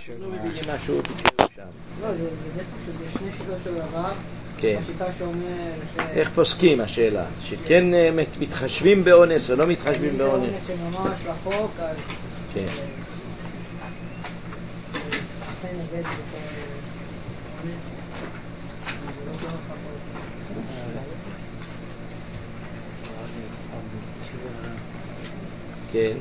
לא מבינים משהו בקרוב שם. לא, זה פשוט, יש שני שיטות של הרב. כן. השיטה שאומר איך פוסקים השאלה? שכן מתחשבים באונס או לא מתחשבים באונס? אם זה אונס שממש רחוק, אז... כן. לכן נגד בתור אונס, זה לא כל רחוק. כן.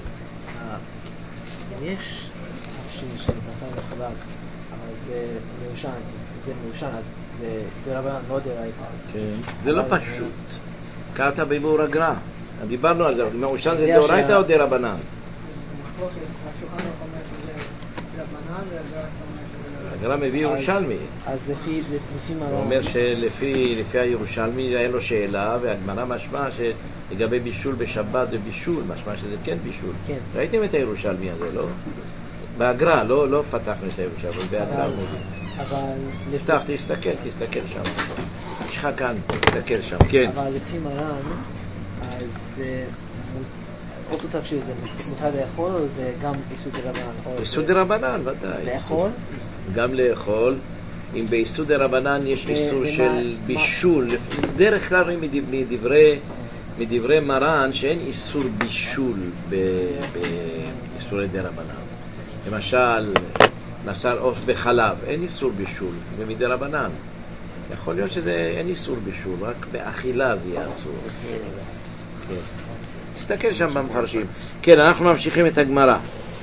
יש תפשין שנכנסה לחלק, אבל זה מיושן, אז זה דרבנן, לא דרייתא. כן. זה לא פשוט. קראת ביבור הגר"א. דיברנו על זה, מיושן זה דאורייתא או דרבנן? השולחן ערוך אומר שזה דרבנן והגר"א אומר שזה... הגר"א מביא ירושלמי. אז לפי מה... הוא אומר שלפי הירושלמי היה לו שאלה, והגמרא משמע שלגבי בישול בשבת זה בישול, משמע שזה כן בישול. כן. ראיתם את הירושלמי הזה, לא? בהגר"א, לא פתחנו את הירושלמי, בהגר"א הוא מביא. אבל... נפתח, תסתכל שם. יש לך כאן, תסתכל שם, כן. אבל לפי מרן, אז אותו תפשיר זה מותר לאכול או זה גם איסור דרבנן? איסור דרבנן, ודאי. לאכול? גם לאכול. אם באיסור דרבנן יש איסור של בישול, דרך כלל מדברי מרן שאין איסור בישול באיסורי דרבנן. למשל, נסר עוף בחלב, אין איסור בישול, זה מדרבנן. יכול להיות שאין איסור בישול, רק באכילה זה יהיה אסור. כן. תסתכל שם במפרשים. כן, אנחנו ממשיכים את הגמרא.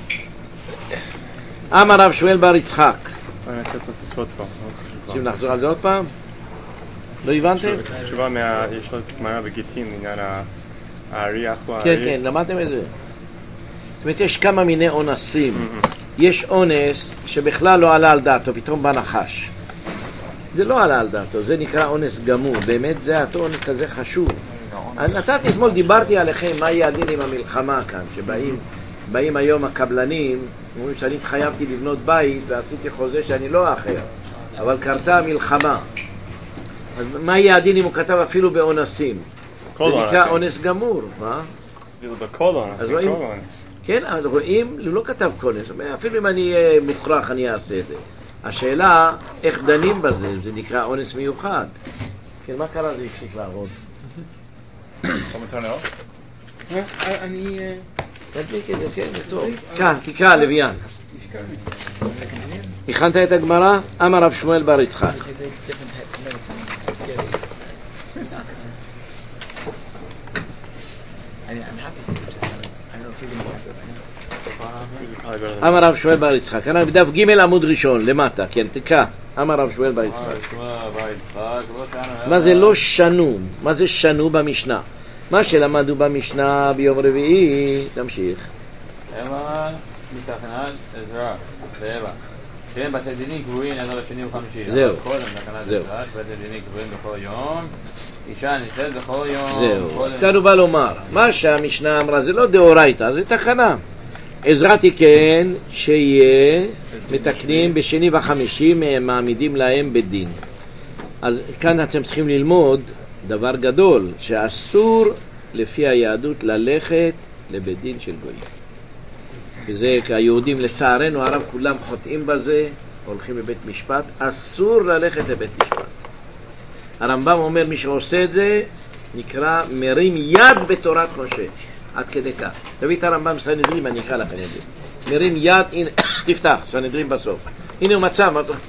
אמר רב שמואל בר יצחק. אני אעשה את עוד פעם. רוצים לחזור על זה עוד פעם? לא הבנתם? תשובה יש עוד גמרא בגיטין לעניין הארי אכלו הארי. כן, כן, למדתם את זה. זאת אומרת, יש כמה מיני אונסים. יש אונס שבכלל לא עלה על דעתו, פתאום בא נחש. זה לא עלה על דעתו, זה נקרא אונס גמור. באמת זה האונס הזה חשוב. נתתי אתמול, דיברתי עליכם מה יהיה הדין עם המלחמה כאן, שבאים היום הקבלנים, אומרים שאני התחייבתי לבנות בית ועשיתי חוזה שאני לא אחר, אבל קרתה המלחמה. אז מה יהיה הדין אם הוא כתב אפילו באונסים? זה נקרא אונס גמור, מה? בכל אונס, בכל אונס. כן, אבל רואים, הוא לא כתב כל אונס, אפילו אם אני אהיה מוכרח אני אעשה את זה. השאלה, איך דנים בזה, זה נקרא אונס מיוחד. כן, מה קרה? זה הפסיק לעבוד. אני... תדליק את זה, כן, זה טוב. תקרא, לוויין. הכנת את הגמרא? אמר רב שמואל בר יצחק. אמר רב שמואל בר יצחק. אנחנו בדף ג' עמוד ראשון, למטה, כן, תקרא. אמר רב שמואל בר יצחק. מה זה לא שנו? מה זה שנו במשנה? מה שלמדו במשנה ביום רביעי, תמשיך. אמן מתכנן עזרא, ואבא. שהם בתי דינים קבועים עד השני וחמישי. זהו. קודם תקנת עזרא, שבתי דינים קבועים בכל יום. אישה נישאת בכל יום. זהו. כאן הוא בא לומר, מה שהמשנה אמרה זה לא דאורייתא, זה תקנה. עזרא תיקן שיהיה מתקנים בשני וחמישי, מעמידים להם בדין. אז כאן אתם צריכים ללמוד דבר גדול, שאסור לפי היהדות ללכת לבית דין של גויים. וזה היהודים לצערנו הרב כולם חוטאים בזה, הולכים לבית משפט, אסור ללכת לבית משפט. הרמב"ם אומר מי שעושה את זה נקרא מרים יד בתורת משה, עד כדי כך. תביא את הרמב"ם סנהדרין, אני אקרא לכם את זה. מרים יד, הנה, תפתח, סנהדרין בסוף. הנה הוא מצא.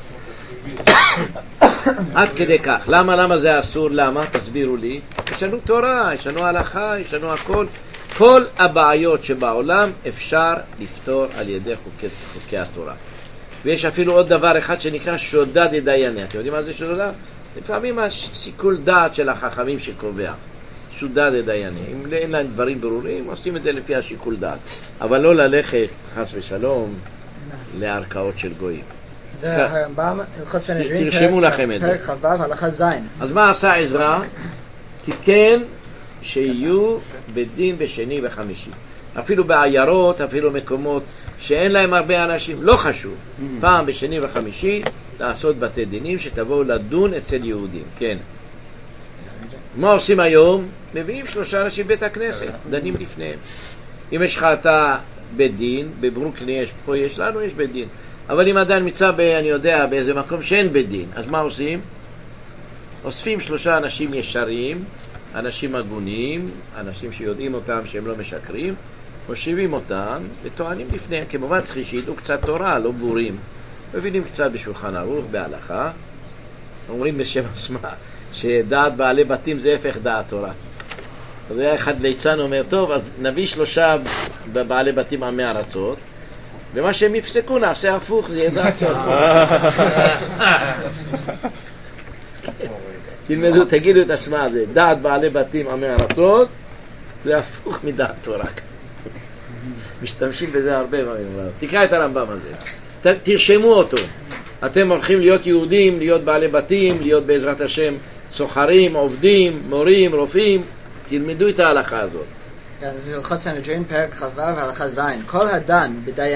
עד כדי כך. למה זה אסור? למה? תסבירו לי. יש לנו תורה, יש לנו הלכה, יש לנו הכל. כל הבעיות שבעולם אפשר לפתור על ידי חוקי התורה. ויש אפילו עוד דבר אחד שנקרא שודד דייני. אתם יודעים מה זה שודד? לפעמים השיקול דעת של החכמים שקובע. שודד דייני. אם אין להם דברים ברורים, עושים את זה לפי השיקול דעת. אבל לא ללכת, חס ושלום, לערכאות של גויים. זה הרמב"ם, הלכות סנהדרין, תרשמו לכם את זה. פרק ח"ו, הלכה ז'. אז מה עשה עזרא? תיקן שיהיו בדין בשני וחמישי. אפילו בעיירות, אפילו מקומות שאין להם הרבה אנשים, לא חשוב. פעם בשני וחמישי לעשות בתי דינים שתבואו לדון אצל יהודים. כן. מה עושים היום? מביאים 3 אנשים בית הכנסת, דנים לפניהם. אם יש לך אתה בית דין, בברוקלין יש, פה יש לנו, יש בית דין. אבל אם אדם נמצא אני יודע, באיזה מקום שאין בית דין, אז מה עושים? אוספים 3 אנשים ישרים, אנשים הגונים, אנשים שיודעים אותם שהם לא משקרים, מושיבים אותם וטוענים לפניהם, כמובן צריך שידעו קצת תורה, לא בורים, מבינים קצת בשולחן ערוך, בהלכה, אומרים בשם עצמה שדעת בעלי בתים זה הפך דעת תורה. אז היה אחד ליצן אומר, טוב, אז נביא 3 בעלי בתים עמי ארצות, ומה שהם יפסקו נעשה הפוך, זה יהיה דעת תורה. תלמדו, תגידו את השמה הזה, דעת בעלי בתים עמי ארצות, זה הפוך מדעת תורה. משתמשים בזה הרבה. תקרא את הרמב"ם הזה, תרשמו אותו. אתם הולכים להיות יהודים, להיות בעלי בתים, להיות בעזרת השם סוחרים, עובדים, מורים, רופאים, תלמדו את ההלכה הזאת. זה הלכות סנהדרין פרק כ"ו הלכה ז'. כל הדן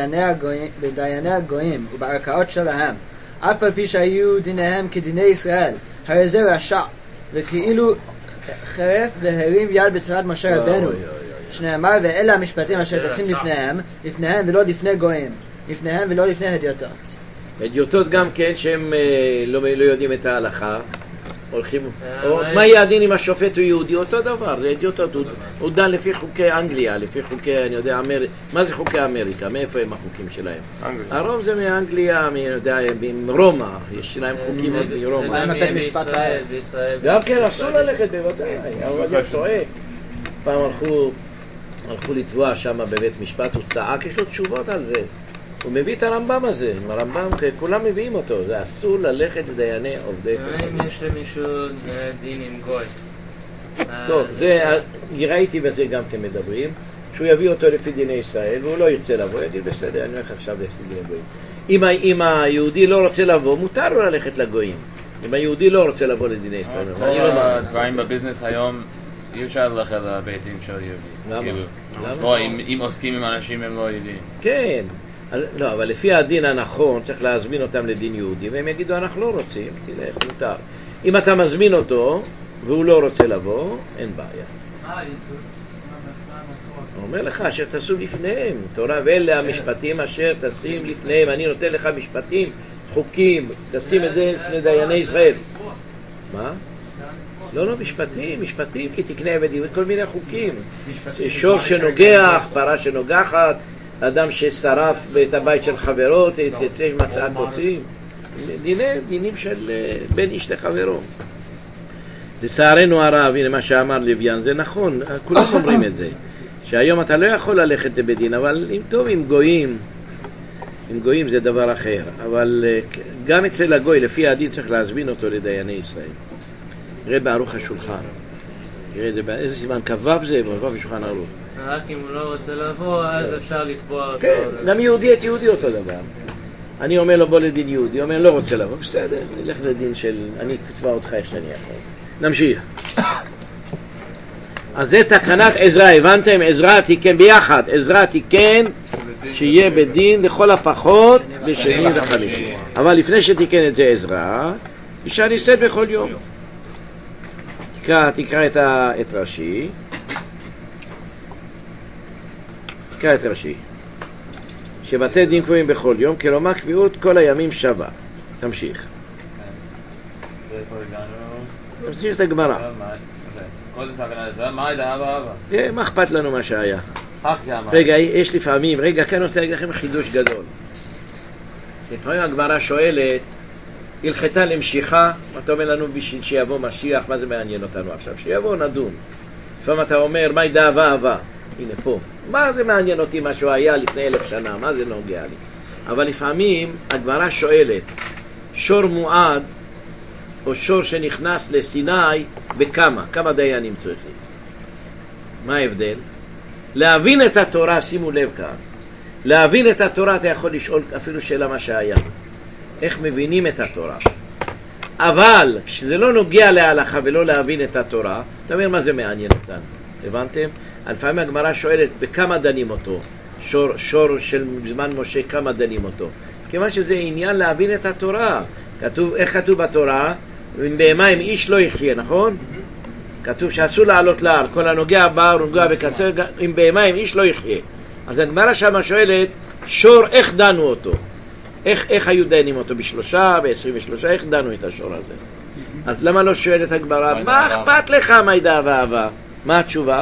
בדייני הגויים ובערכאות שלהם, אף על פי שהיו דיניהם כדיני ישראל, הרי זה רשע, וכאילו חרף והרים יד בתורת משה רבנו, שנאמר ואלה המשפטים אשר תשים לפניהם ולא לפני גויים, לפניהם ולא לפני הדיוטות. הדיוטות גם כן שהם לא יודעים את ההלכה, הולכים, מה יהיה הדין אם השופט הוא יהודי? אותו דבר, זה הדיוטות, הוא דן לפי חוקי אנגליה, לפי חוקי, אני יודע, מה זה חוקי אמריקה? מאיפה הם החוקים שלהם? הרוב זה מאנגליה, מרומא, יש להם חוקים מרומא. גם כן, אסור ללכת בוודאי, אבל צועק. פעם הלכו לתבוע שם בבית משפט, הוא צעק, יש לו תשובות על זה. הוא מביא את הרמב"ם הזה, הרמב"ם, כולם מביאים אותו, זה אסור ללכת לדייני עובדי תורה. אם יש למישהו דין עם גוי? טוב, ראיתי בזה גם כן מדברים, שהוא יביא אותו לפי דיני ישראל, והוא לא ירצה לבוא, יגיד בסדר, אני הולך עכשיו לפי דיני גויים. אם היהודי לא רוצה לבוא, מותר לו ללכת לגויים. אם היהודי לא רוצה לבוא לדיני ישראל. כל הדברים בביזנס היום, אי אפשר ללכת לביתים של יהודי. למה? אם עוסקים עם אנשים הם לא יודעים. כן. לא, אבל לפי הדין הנכון צריך להזמין אותם לדין יהודי, והם יגידו אנחנו לא רוצים, תלך, מותר. אם אתה מזמין אותו והוא לא רוצה לבוא, אין בעיה. מה היסוד? הוא אומר לך אשר תעשו לפניהם, תורה ואלה המשפטים אשר תשים לפניהם, אני נותן לך משפטים, חוקים, תשים את זה לפני דייני ישראל. מה? לא, משפטים, כי תקנה עבדים, כל מיני חוקים. שור שנוגח, פרה שנוגחת, אדם ששרף את הבית של חברות, תצא מצאה קוצים, דינים של בין איש לחברו. לצערנו הרב, הנה מה שאמר לוויין, זה נכון, כולם אומרים את זה, שהיום אתה לא יכול ללכת לבית דין, אבל אם טוב עם גויים זה דבר אחר, אבל גם אצל הגוי, לפי הדין צריך להזמין אותו לדייני ישראל. נראה בערוך השולחן, נראה איזה סימן, כבב זה, כבב בשולחן ערוך. רק אם הוא לא רוצה לבוא, אז אפשר לתבוע אותו. כן, גם יהודי את יהודי אותו דבר. אני אומר לו בוא לדין יהודי, הוא אומר לא רוצה לבוא, בסדר, נלך לדין של, אני אתבע אותך איך שאני יכול. נמשיך. אז זה תקנת עזרא, הבנתם? עזרא תיקן ביחד, עזרא תיקן שיהיה בדין לכל הפחות בשני וחמישי. אבל לפני שתיקן את זה עזרא, אישה נישאת בכל יום. תקרא את רש"י. תקרא את רש"י. שבתי דין קבועים בכל יום, כלומר קביעות כל הימים שווה. תמשיך. תמשיך את הגמרא. מה אכפת לנו מה שהיה? רגע, יש לפעמים, כאן רוצה להגיד לכם חידוש גדול. לפעמים הגמרא שואלת, הלכתה למשיכה, אתה אומר לנו בשביל שיבוא משיח, מה זה מעניין אותנו עכשיו? שיבוא נדון. לפעמים אתה אומר, מה ידע אהבה? הנה פה. מה זה מעניין אותי מה שהוא היה לפני 1000 שנה? מה זה נוגע לי? אבל לפעמים הגמרא שואלת, שור מועד או שור שנכנס לסיני כמה דיינים צריכים? מה ההבדל? להבין את התורה, שימו לב כאן, להבין את התורה אתה יכול לשאול אפילו שאלה מה שהיה. איך מבינים את התורה? אבל כשזה לא נוגע להלכה ולא להבין את התורה, אתה אומר מה זה מעניין אותנו? הבנתם? לפעמים הגמרא שואלת בכמה דנים אותו, שור של זמן משה כמה דנים אותו, כיוון שזה עניין להבין את התורה. איך כתוב בתורה? בהמה אם איש לא יחיה, נכון? כתוב שאסור לעלות להר, כל הנוגע בהר ונוגע בקצר, עם בהמה אם איש לא יחיה. אז הגמרא שמה שואלת, שור איך דנו אותו? איך היו דיינים אותו? בשלושה, ב-23, איך דנו את השור הזה? אז למה לא שואל את הגמרא, מה אכפת לך מידע ואהבה? מה התשובה?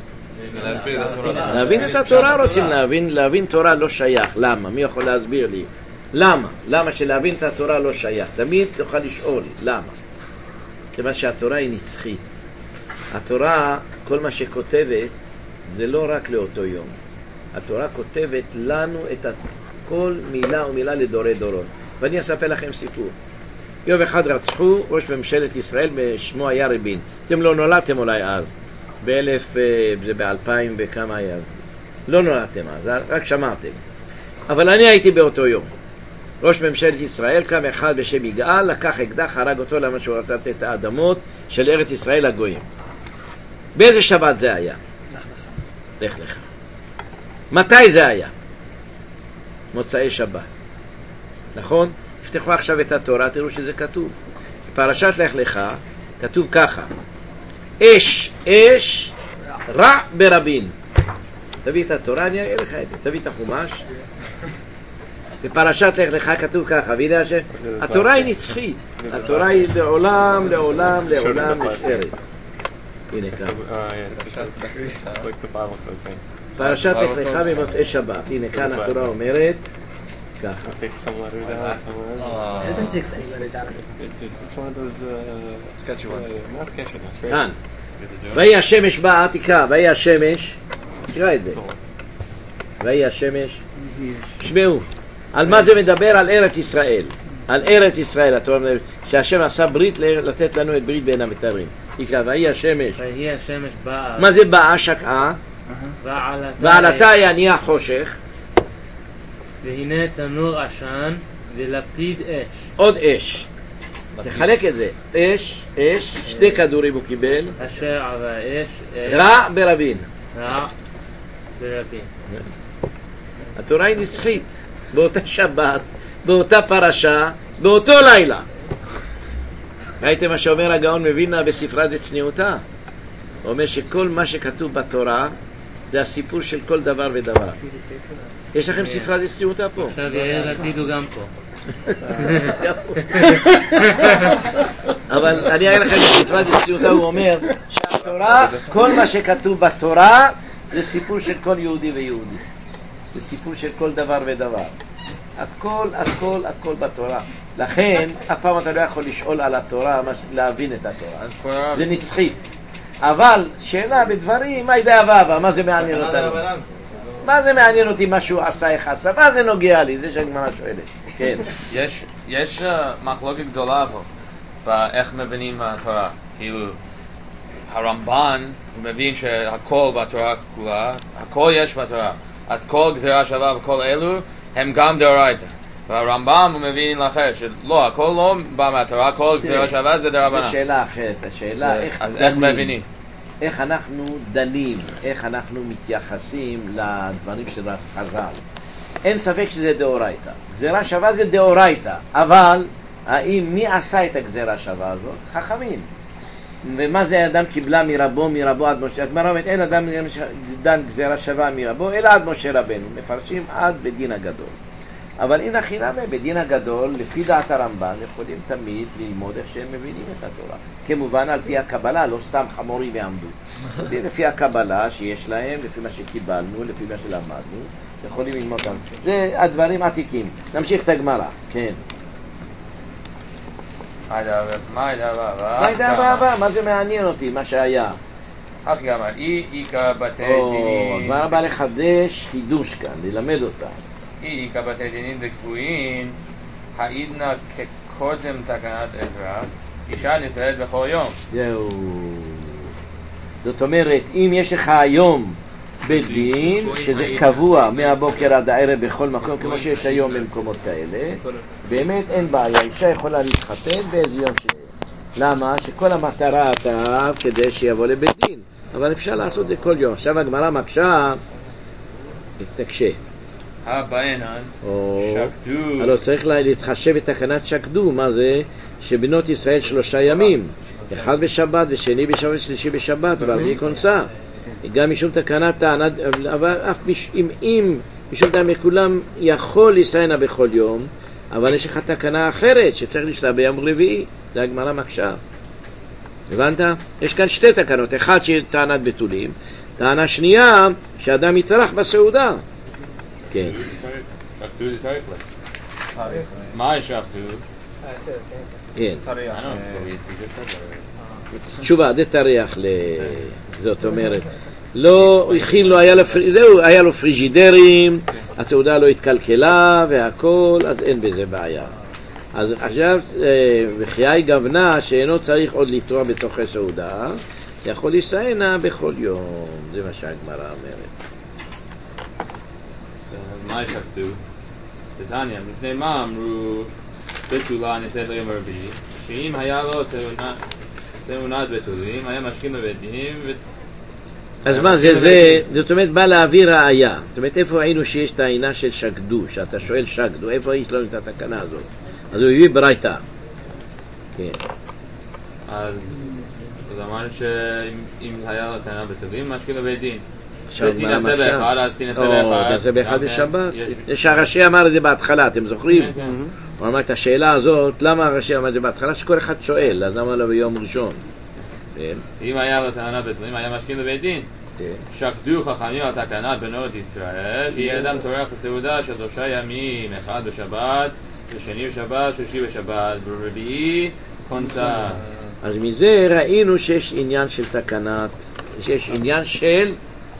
להבין את התורה רוצים להבין תורה לא שייך. למה? מי יכול להסביר לי? למה שלהבין את התורה לא שייך? תמיד תוכל לשאול, למה? כיוון שהתורה היא נצחית. התורה, כל מה שכותבת, זה לא רק לאותו יום. התורה כותבת לנו את כל מילה ומילה לדורי דורות. ואני אספר לכם סיפור. יום אחד רצחו ראש ממשלת ישראל, שמו היה רבין. אתם לא נולדתם אולי אז. זה ב-2000 וכמה היה. לא נולדתם אז, רק שמעתם. אבל אני הייתי באותו יום. ראש ממשלת ישראל קם אחד בשם יגאל, לקח אקדח, הרג אותו למה שהוא רצה לתת את האדמות של ארץ ישראל לגויים. באיזה שבת זה היה? לך לך. מתי זה היה? מוצאי שבת. נכון? תפתחו עכשיו את התורה, תראו שזה כתוב. בפרשת לך לך כתוב ככה: אש רע ברבים. תביא את התורה, אני אראה לך את זה. תביא את החומש. בפרשת לך לך כתוב ככה, והנה התורה היא נצחית. התורה היא לעולם, לעולם, לעולם נשארת. הנה כאן. פרשת לך לך במוצאי שבת. הנה כאן התורה אומרת ככה. כאן. ויהי השמש באה, תקרא, ויהי השמש, תקרא את זה. ויהי השמש, שמעו. על מה זה מדבר? על ארץ ישראל. על ארץ ישראל, התורה אומרת שהשם עשה ברית לתת לנו את ברית בין המתרים. תקרא, ויהי השמש. ויהי השמש באה. מה זה באה? שקעה. ועלתה נהיה חושך. והנה תנור עשן ולפיד אש. עוד אש. תחלק את זה. אש, שתי כדורים הוא קיבל. אשר על האש. רע ברבים. רע ברבים. התורה היא נצחית. באותה שבת, באותה פרשה, באותו לילה. ראיתם מה שאומר הגאון מווילנה בספרה דצניעותה? הוא אומר שכל מה שכתוב בתורה זה הסיפור של כל דבר ודבר. יש לכם ספרה דצניעותה פה? עכשיו יאיר לפיד הוא גם פה. אבל אני אראה לכם בספרה דצניעותה, הוא אומר שהתורה, כל מה שכתוב בתורה זה סיפור של כל יהודי ויהודי. זה סיפור של כל דבר ודבר. הכל בתורה. לכן, אף פעם אתה לא יכול לשאול על התורה, להבין את התורה. זה נצחית. אבל שאלה בדברים, מה ידע ואבא? מה זה מעניין אותנו? מה זה מעניין אותי מה שהוא עשה, איך עשה? מה זה נוגע לי? זה שהגמרא שואלת. כן. יש מחלוקת גדולה פה, באיך מבינים התורה. כאילו, הרמב"ן מבין שהכל בתורה כולה, הכל יש בתורה. אז כל גזירה שווה וכל אלו הם גם דאורייתא. והרמב"ם הוא מבין לאחר שלא, הכל לא בא מהתורה, כל גזירה שווה זה דרבנן. זו שאלה אחרת, השאלה איך מבינים? איך אנחנו דנים, איך אנחנו מתייחסים לדברים של חז"ל. אין ספק שזה דאורייתא. גזירה שווה זה דאורייתא, אבל מי עשה את הגזירה שווה הזאת? חכמים. ומה זה אדם קיבלה מרבו עד משה? הגמרא אומרת אין אדם דן גזירה שווה מרבו אלא עד משה רבנו, מפרשים עד בדין הגדול. אבל אין הכי נמי, בדין הגדול לפי דעת הרמב"ן יכולים תמיד ללמוד איך שהם מבינים את התורה, כמובן על פי הקבלה, לא סתם חמורי ועמדו, לפי הקבלה שיש להם, לפי מה שקיבלנו, לפי מה שלמדנו, יכולים ללמוד אותם. זה הדברים עתיקים. נמשיך את הגמרא. כן, מה זה מעניין אותי, מה שהיה. אך גם על איקה בתי דינים. כבר בא לחדש חידוש כאן, ללמד אותה. איקה בתי דינים דקבועים, העידנה כקודם תקנת עזרא, אישה נישאת בכל יום. זהו. זאת אומרת, אם יש לך היום בית דין, שזה קבוע מהבוקר עד הערב בכל מקום, כמו שיש היום במקומות כאלה, באמת אין בעיה, אישה יכולה להתחתן באיזה יום למה? שכל המטרה אתה כדי שיבוא לבית דין, אבל אפשר לעשות את זה כל יום. עכשיו הגמרא מקשה, תקשה. הבעינן, שקדו. הלוא צריך להתחשב בתקנת שקדו, מה זה? שבנות ישראל 3 ימים, אחד בשבת ושני בשבת ושלישי בשבת והרביעי כונסה. גם משום תקנת טענת, אבל אף אם משום טעם מכולם יכול לסיינה בכל יום, אבל יש לך תקנה אחרת שצריך לשלב ביום רביעי, זה הגמרא מקשה. הבנת? יש כאן שתי תקנות, אחת שהיא טענת בתולים, טענה שנייה שאדם יתארח בסעודה. כן. מה יש שחטו? כן. תשובה, זה תריח זאת אומרת, לא הכין לו, היה לו פריג'ידרים, התעודה לא התקלקלה והכל, אז אין בזה בעיה. אז עכשיו, וחיי גוונה שאינו צריך עוד לטרוע בתוך הסעודה, יכול להישאנה בכל יום, זה מה שהגמרא אומרת. מה שחטו? תתניא, לפני מה אמרו בתולה נישאת ליום רביעי, שאם היה לו תאונת בתולים, היה משכים בבית דין אז מה זאת אומרת בא להעביר ראיה. זאת אומרת איפה ראינו שיש את העינה של שקדו, שאתה שואל שקדו, איפה יש לנו את התקנה הזאת? אז הוא הביא ברייתא. כן. אז אמר שאם היה לו טענה בתולים, משכים בבית דין. תנסה באחד, אז תנסה באחד. תנסה באחד בשבת. שהרש"י אמר את זה בהתחלה, אתם זוכרים? הוא אמר את השאלה הזאת, למה הרש"י אמר את זה בהתחלה? שכל אחד שואל, אז למה לא ביום ראשון? אם היה לו טענה בתולים, היה משכים בבית דין. שקדו חכמים על תקנת בנות ישראל, שיהיה אדם טורח בסעודה של 3 ימים, אחד בשבת, ושני בשבת, שלישי בשבת, ברביעי כונסה. אז מזה ראינו שיש עניין של תקנת, שיש עניין של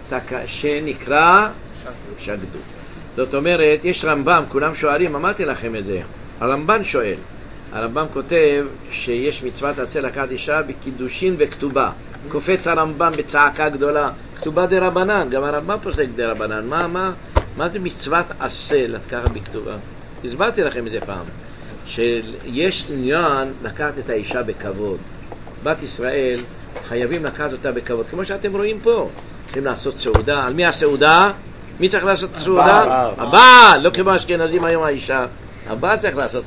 שנקרא שקדו. זאת אומרת, יש רמב"ם, כולם שואלים, אמרתי לכם את זה, הרמב"ם שואל, הרמב"ם כותב שיש מצוות עשה לקחת אישה בקידושין וכתובה. קופץ הרמב"ם בצעקה גדולה, כתובה דרבנן, גם הרמב"ם פוסק דרבנן. מה זה מצוות עשה לקחת בכתובה? הסברתי לכם את זה פעם, שיש עניין לקחת את האישה בכבוד. בת ישראל חייבים לקחת אותה בכבוד, כמו שאתם רואים פה. צריכים לעשות סעודה. על מי הסעודה? מי צריך לעשות סעודה? הבעל, לא כמו אשכנזים היום האישה. הבעל צריך לעשות.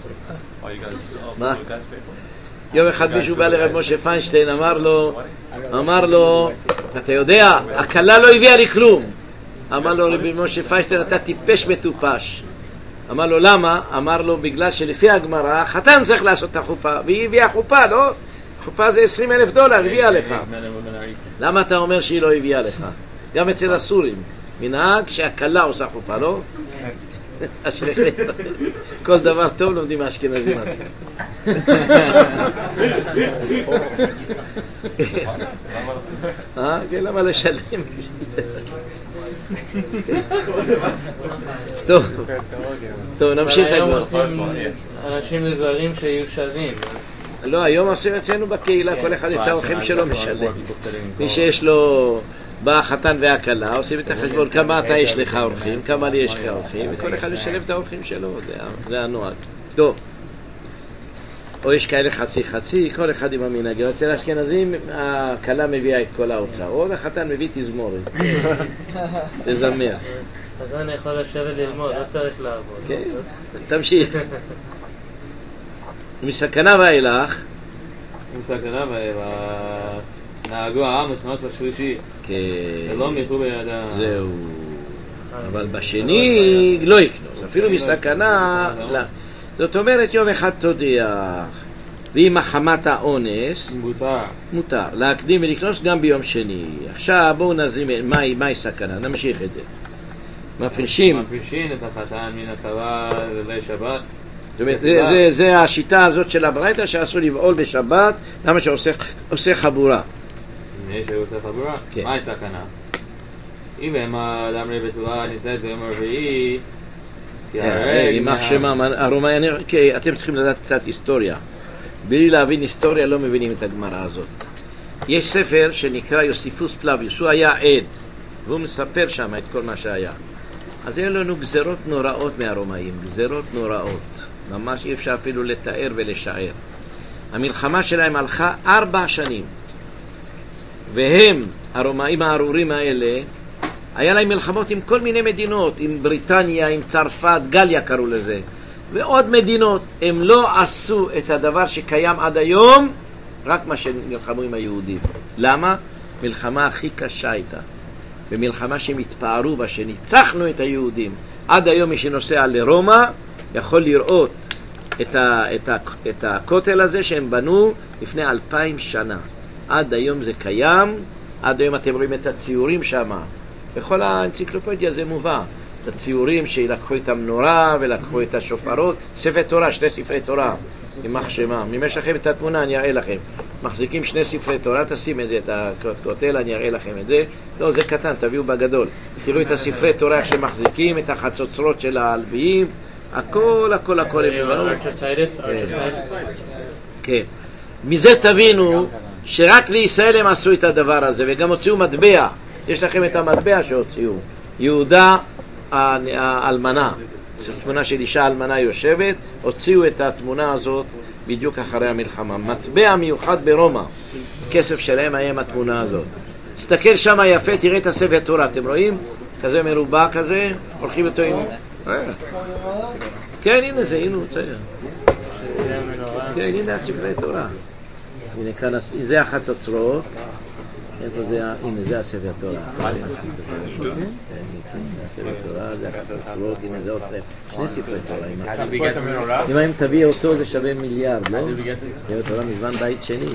מה? יום אחד מישהו בא לרב משה פיינשטיין, אמר לו, אתה יודע, הכלה לא הביאה לי כלום. אמר לו רבי משה פיינשטיין, אתה טיפש מטופש. אמר לו, למה? אמר לו, בגלל שלפי הגמרא, חתן צריך לעשות את החופה, והיא הביאה חופה, לא? חופה זה $20,000, הביאה לך. למה אתה אומר שהיא לא הביאה לך? גם אצל הסורים, מנהג שהכלה עושה חופה, לא? כל דבר טוב לומדים מהאשכנזים. למה לשלם? טוב, נמשיך את הגמרא. אנשים לגברים שיהיו שווים. לא, היום עושים אצלנו בקהילה, כל אחד את האורחים שלו משלם. מי שיש לו בא החתן והכלה, עושים את החשבון כמה אתה יש לך אורחים, כמה לי יש לך אורחים, וכל אחד משלם את האורחים שלו, זה הנוהג. טוב, או יש כאלה חצי, כל אחד עם המנהגים. אצל האשכנזים הכלה מביאה את כל ההוצאות, החתן מביא תזמורת. לזמר. החתן יכול לשבת ללמוד, לא צריך לעבוד. כן, תמשיך. מסכנה ואילך. מסכנה ואילך. נהגו העם לקנות בשלישי. כן. ולא מיכו בידם. זהו. אבל בשני לא יקנוס. אפילו מסכנה. זאת אומרת יום אחד תודיח. ואם מחמת האונס מותר להקדים ולקנוס גם ביום שני. עכשיו בואו נזרים מהי סכנה. נמשיך את זה. מפרישים את החתן מן הכלה לילי שבת. זאת אומרת, זה השיטה הזאת של הברייתא שאסור לבעול בשבת. למה שעושה חבורה? מי שעושה חבורה? מהי סכנה? אם הם למרי בתולה נישאת ביום רביעי, יימח שמם הרומאים, אתם צריכים לדעת קצת היסטוריה. בלי להבין היסטוריה לא מבינים את הגמרא הזאת. יש ספר שנקרא יוסיפוס פלביוס, הוא היה עד והוא מספר שם את כל מה שהיה. אז היו לנו גזרות נוראות מהרומאים, גזרות נוראות, ממש אי אפשר אפילו לתאר ולשער. המלחמה שלהם הלכה 4 שנים, והם, הרומאים הארורים האלה, היה להם מלחמות עם כל מיני מדינות, עם בריטניה, עם צרפת, גליה קראו לזה, ועוד מדינות. הם לא עשו את הדבר שקיים עד היום, רק מה שנלחמו עם היהודים. למה? מלחמה הכי קשה הייתה, במלחמה שהם התפארו בה, שניצחנו את היהודים. עד היום מי שנוסע לרומא יכול לראות את הכותל הזה שהם בנו לפני 2000 שנה. עד היום זה קיים, עד היום אתם רואים את הציורים שם. בכל האנציקלופדיה זה מובא. את הציורים שלקחו את המנורה ולקחו את השופרות, ספר תורה, 2 ספרי תורה, יימח שמם. אם יש לכם את התמונה אני אראה לכם. מחזיקים 2 ספרי תורה, תשים את זה, את הכותל, אני אראה לכם את זה. לא, זה קטן, תביאו בגדול. תראו את הספרי תורה איך שמחזיקים, את החצוצרות של הלוויים, הכל הם יבנו. כן. מזה תבינו שרק לישראל הם עשו את הדבר הזה, וגם הוציאו מטבע. יש לכם את המטבע שהוציאו. יהודה האלמנה, תמונה של אישה אלמנה יושבת, הוציאו את התמונה הזאת בדיוק אחרי המלחמה. מטבע מיוחד ברומא, כסף שלהם היה עם התמונה הזאת. תסתכל שם יפה, תראה את הספר תורה, אתם רואים? כזה מרובע כזה, הולכים אותו עם... כן, הנה זה, הנה הוא צייר. כן, הנה הספרי תורה. הנה כאן, זה החצוצרות. איפה זה, הנה זה הספר תורה. הספר תורה, זה החצוצרות, הנה זה עוד 2 ספרי תורה. אם הם תביא אותו זה שווה מיליארד, לא? ספר תורה מזמן בית שני.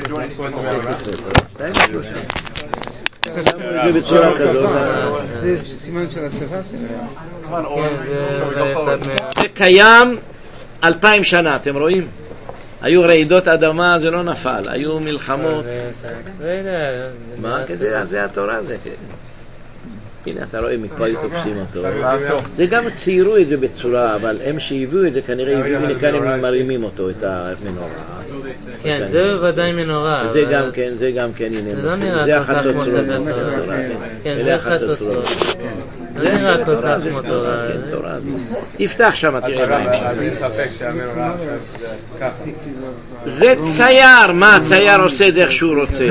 2 ספרי תורה. זה בצורה כזאת. זה סימן של השפה שלהם. זה קיים 2000 שנה, אתם רואים? היו רעידות אדמה, זה לא נפל, היו מלחמות. מה כזה? זה התורה זה. הנה אתה רואה, מפה היו תופסים אותו. זה גם ציירו את זה בצורה, אבל הם שהביאו את זה כנראה הביאו, הנה כאן הם מרימים אותו, את המנורה. כן, זה בוודאי מנורה. זה גם כן, הנה. זה לא נראה זה כל כך כמו ספר תורה. כן, זה החצוצרות. זה נראה כל כך כמו תורה. תפתח שם, תראה בהם שם. זה צייר, מה הצייר עושה את זה איך שהוא רוצה.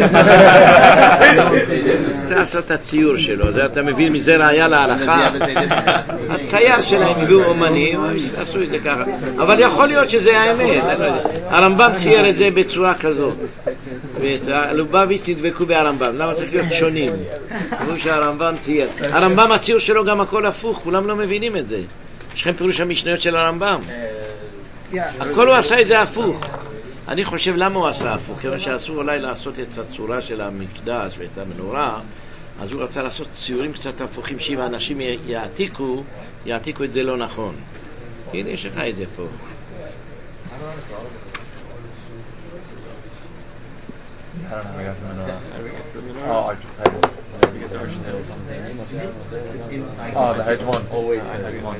זה לעשות את הציור שלו, זה אתה מבין מזה ראיה להלכה. הצייר שלהם הביאו אומנים, עשו את זה ככה. אבל יכול להיות שזה האמת, הרמב"ם צייר את זה בצורה כזאת. הלובביץ' נדבקו בהרמב"ם, למה צריך להיות שונים? כמו שהרמב"ם צייר. הרמב"ם הציור שלו גם הכל הפוך, כולם לא מבינים את זה. יש לכם פירוש המשניות של הרמב"ם? הכל הוא עשה את זה הפוך. אני חושב למה הוא עשה הפוך, כיוון שאסור אולי לעשות את הצורה של המקדש ואת המנורה, אז הוא רצה לעשות ציורים קצת הפוכים שאם האנשים יעתיקו את זה לא נכון. הנה יש לך את זה פה. Oh, the hedge one. Oh, wait, the second one.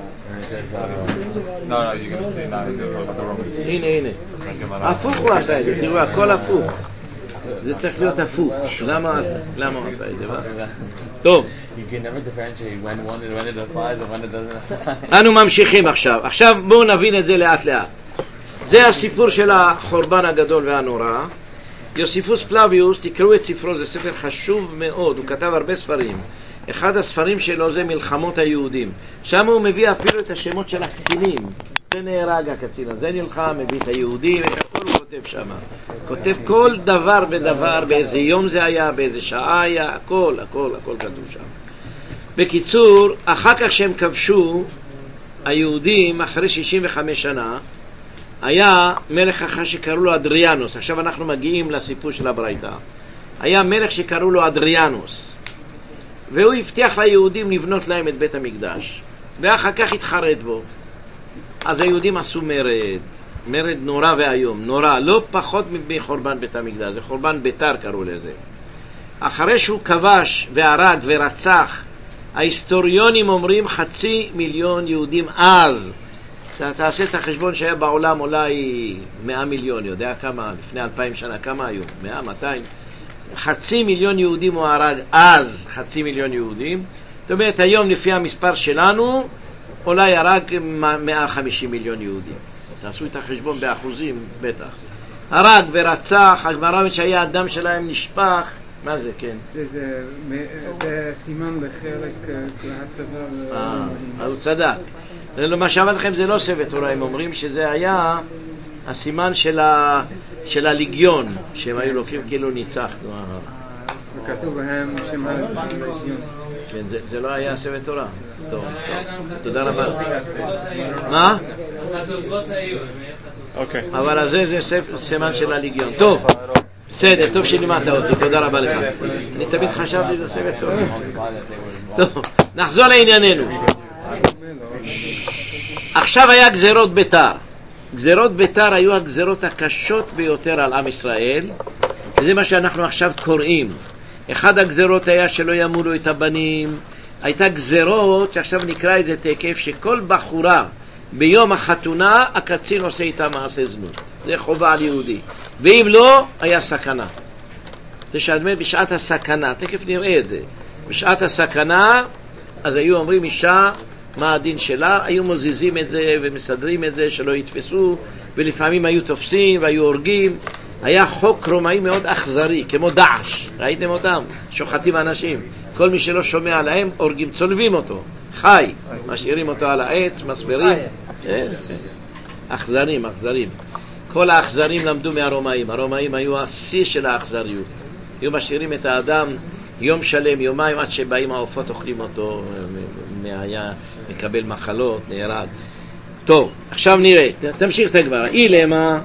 No, you're going to see now. He's going to talk about the Romans. הנה. הפוך הוא עשה את זה, תראו, הכל הפוך. זה צריך להיות הפוך. למה הוא עשה את זה? טוב. You can never differentiate when it applies and when it doesn't. אנו ממשיכים עכשיו. עכשיו בואו נבין את זה לאט לאט. זה הסיפור של החורבן הגדול והנורא. יוסיפוס פלביוס, תקראו את ספרו, זה ספר חשוב מאוד, הוא כתב הרבה ספרים. אחד הספרים שלו זה מלחמות היהודים. שם הוא מביא אפילו את השמות של הקצינים. זה נהרג הקצין הזה, נלחם, מביא את היהודים, הכל הוא כותב שם. כותב כל דבר ודבר, באיזה יום זה היה, באיזה שעה היה, הכל כתוב שם. בקיצור, אחר כך שהם כבשו, היהודים, אחרי 65 שנה, היה מלך אחר שקראו לו אדריאנוס. עכשיו אנחנו מגיעים לסיפור של הברייתא. היה מלך שקראו לו אדריאנוס, והוא הבטיח ליהודים לבנות להם את בית המקדש, ואחר כך התחרט בו. אז היהודים עשו מרד נורא והיום, נורא, לא פחות מחורבן בית המקדש, זה חורבן ביתר קראו לזה. אחרי שהוא כבש והרג ורצח, ההיסטוריונים אומרים 500,000 יהודים אז. תעשה את החשבון שהיה בעולם אולי 100 מיליון, יודע כמה, לפני 2000 שנה, כמה היו? 100, 200? 500,000 יהודים הוא הרג אז, 500,000 יהודים. זאת אומרת, היום לפי המספר שלנו, אולי הרג 150,000,000 יהודים. תעשו את החשבון באחוזים, בטח. הרג ורצח, הגמרא שהיה הדם שלהם נשפך, מה זה, כן? זה סימן לחלק להצבא. הוא צדק. מה שאמרתי לכם זה לא ספר תורה, הם אומרים שזה היה הסימן של הליגיון, שהם היו לוקחים כאילו ניצחנו. וכתוב בהם שם הליגיון. כן, זה לא היה ספר תורה. טוב, תודה רבה. מה? אוקיי. אבל הזה זה סימן של הליגיון. טוב, בסדר, טוב שלימדת אותי, תודה רבה לך. אני תמיד חשבתי שזה ספר תורה. טוב, נחזור לענייננו. עכשיו היה גזרות ביתר. גזרות ביתר היו הגזרות הקשות ביותר על עם ישראל, וזה מה שאנחנו עכשיו קוראים. אחד הגזרות היה שלא ימולו את הבנים. הייתה גזרות שעכשיו נקרא את זה תקף, שכל בחורה ביום החתונה הקצין עושה איתה מעשה זנות. זה חובה על יהודי, ואם לא היה סכנה. זה שאדמה בשעת הסכנה, תקף נראה את זה. בשעת הסכנה אז היו אומרים אישה מה הדין שלה, היו מוזיזים את זה ומסדרים את זה שלא יתפסו, ולפעמים היו תופסים והיו הורגים. היה חוק רומאי מאוד אכזרי, כמו דאעש, ראיתם אותם? שוחטים אנשים, כל מי שלא שומע להם הורגים, צולבים אותו חי, משאירים אותו על העץ, מסברים. אכזרים. כל האכזרים למדו מהרומאים. הרומאים היו השיא של האכזריות. היו משאירים את האדם יום שלם, יומיים, עד שבאים העופות אוכלים אותו, היה מקבל מחלות, נהרג. טוב, עכשיו נראה, תמשיך את הגמרא. אילמה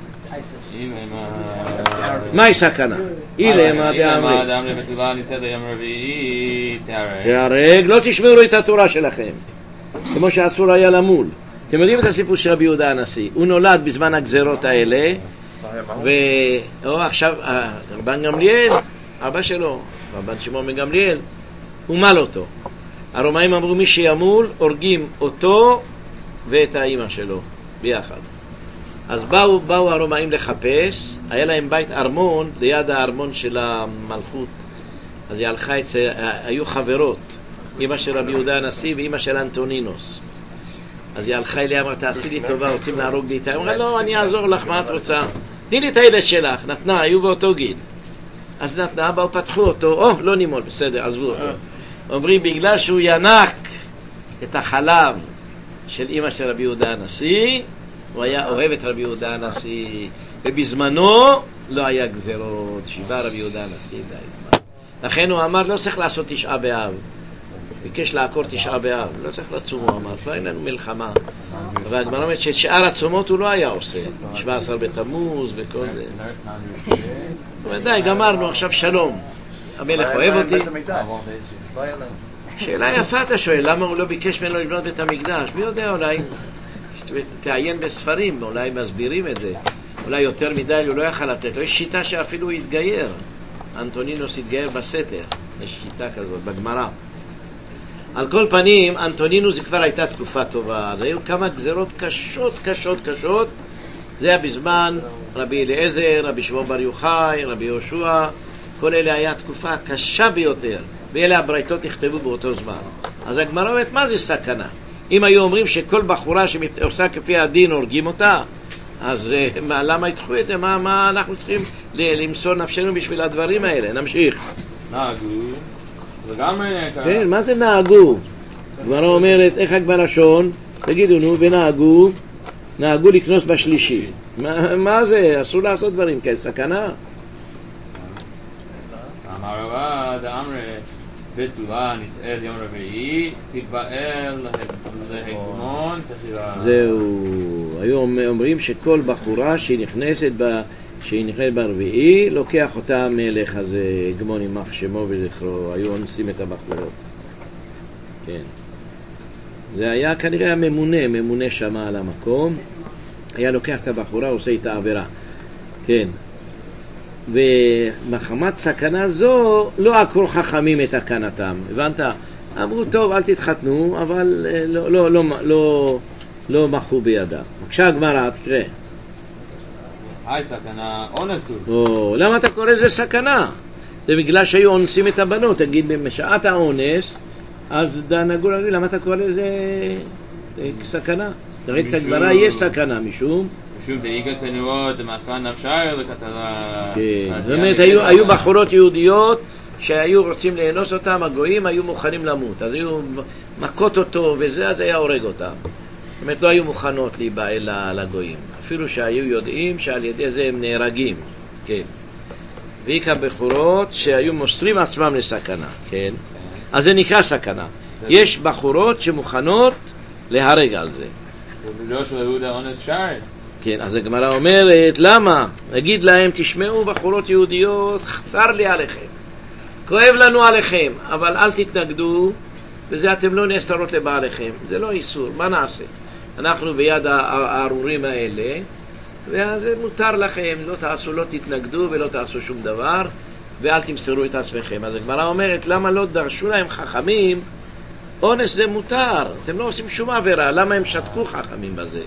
מהי סכנה? אילמה דאמרי בתולה ניצד היום רביעי תהרג. לא תשמרו את התורה שלכם כמו שאסור היה למול. אתם יודעים את הסיפור של רבי יהודה הנשיא? הוא נולד בזמן הגזרות האלה, ועכשיו רבן גמליאל, אבא שלו, רבן שמעון בן גמליאל, הוא מל אותו. הרומאים אמרו מי שימול הורגים אותו ואת האמא שלו ביחד. אז באו הרומאים לחפש, היה להם בית ארמון ליד הארמון של המלכות. אז היא הלכה אצל, היו חברות, אמא של רבי יהודה הנשיא ואמא של אנטונינוס. אז היא הלכה אליה, אמרה, תעשי לי טובה, רוצים להרוג לי איתה. היא אמרה, לא, אני אעזור לך, מה את רוצה? תני לי את הילד שלך. נתנה, היו באותו גיל. אז נתנה, באו פתחו אותו, לא נימול, בסדר, עזבו אותו. אומרים, בגלל שהוא ינק את החלב של אמא של רבי יהודה הנשיא, הוא היה אוהב את רבי יהודה הנשיא, ובזמנו לא היה גזרות, שיבה רבי יהודה הנשיא. לכן הוא אמר, לא צריך לעשות תשעה באב. ביקש לעקור תשעה באב, לא צריך לצום, הוא אמר, לא אין לנו מלחמה. והגמרא אומרת ששאר הצומות הוא לא היה עושה, 17 בתמוז וכל זה. די, גמרנו, עכשיו שלום. המלך אוהב אותי. שאלה יפה אתה שואל, למה הוא לא ביקש ממנו לבנות בית המקדש? מי יודע, אולי תעיין בספרים, אולי מסבירים את זה. אולי יותר מדי הוא לא יכל לתת. יש שיטה שאפילו הוא התגייר. אנטונינוס התגייר בסתר. יש שיטה כזאת, בגמרא. על כל פנים, אנטונינוס זה כבר הייתה תקופה טובה. אז היו כמה גזרות קשות. זה היה בזמן רבי אליעזר, רבי שמעון בר יוחאי, רבי יהושע. כל אלה היה תקופה קשה ביותר. ואלה הברייתות נכתבו באותו זמן. אז הגמרא אומרת, מה זה סכנה? אם היו אומרים שכל בחורה שעושה כפי הדין הורגים אותה, אז למה ידחו את זה? מה אנחנו צריכים למסור נפשנו בשביל הדברים האלה? נמשיך. נהגו. כן, מה זה נהגו? הגמרא אומרת, איך בלשון? תגידו, נו, נהגו לקנוס בשלישי. מה זה? אסור לעשות דברים כאלה, סכנה? אמר רבא דאמרי בתולה נישאל יום רביעי תתבאל להגמון תחילה. זהו, היו אומרים שכל בחורה שהיא נכנסת ברביעי לוקח אותה המלך הזה, הגמון יימח שמו וזכרו. היו אונסים את הבחורות. כן, זה היה כנראה הממונה שמה על המקום, היה לוקח את הבחורה, עושה איתה עבירה. כן, ומחמת סכנה זו לא עקרו חכמים את תקנתם. הבנת? אמרו טוב, אל תתחתנו, אבל לא מחו בידה. בבקשה הגמרא, תקרא. היי סכנה, אונס הוא. למה אתה קורא לזה סכנה? זה בגלל שהיו אונסים את הבנות. תגיד, בשעת האונס, אז נגעו להגיד, למה אתה קורא לזה סכנה? תראי את הגמרא, יש סכנה משום דאיגה צנועות דמאסרן נפשה לכתלה. כן, זאת אומרת, היו בחורות יהודיות שהיו רוצים לאנוס אותם, הגויים היו מוכנים למות, אז היו מכות אותו וזה, אז היה הורג אותם. זאת אומרת, לא היו מוכנות להיבעל לגויים, אפילו שהיו יודעים שעל ידי זה הם נהרגים. כן, ועיקר בחורות שהיו מוסרים עצמם לסכנה. כן, אז זה נקרא סכנה. יש בחורות שמוכנות להרג על זה. ובגלל של יהודה אונס שרת. כן, אז הגמרא אומרת, למה? נגיד להם, תשמעו בחורות יהודיות, צר לי עליכם, כואב לנו עליכם, אבל אל תתנגדו, וזה אתם לא נאסרות לבעליכם, זה לא איסור, מה נעשה? אנחנו ביד הארורים האלה, וזה מותר לכם, לא תעשו, לא תתנגדו ולא תעשו שום דבר, ואל תמסרו את עצמכם. אז הגמרא אומרת, למה לא דרשו להם חכמים, אונס זה מותר, אתם לא עושים שום עבירה, למה הם שתקו חכמים בזה?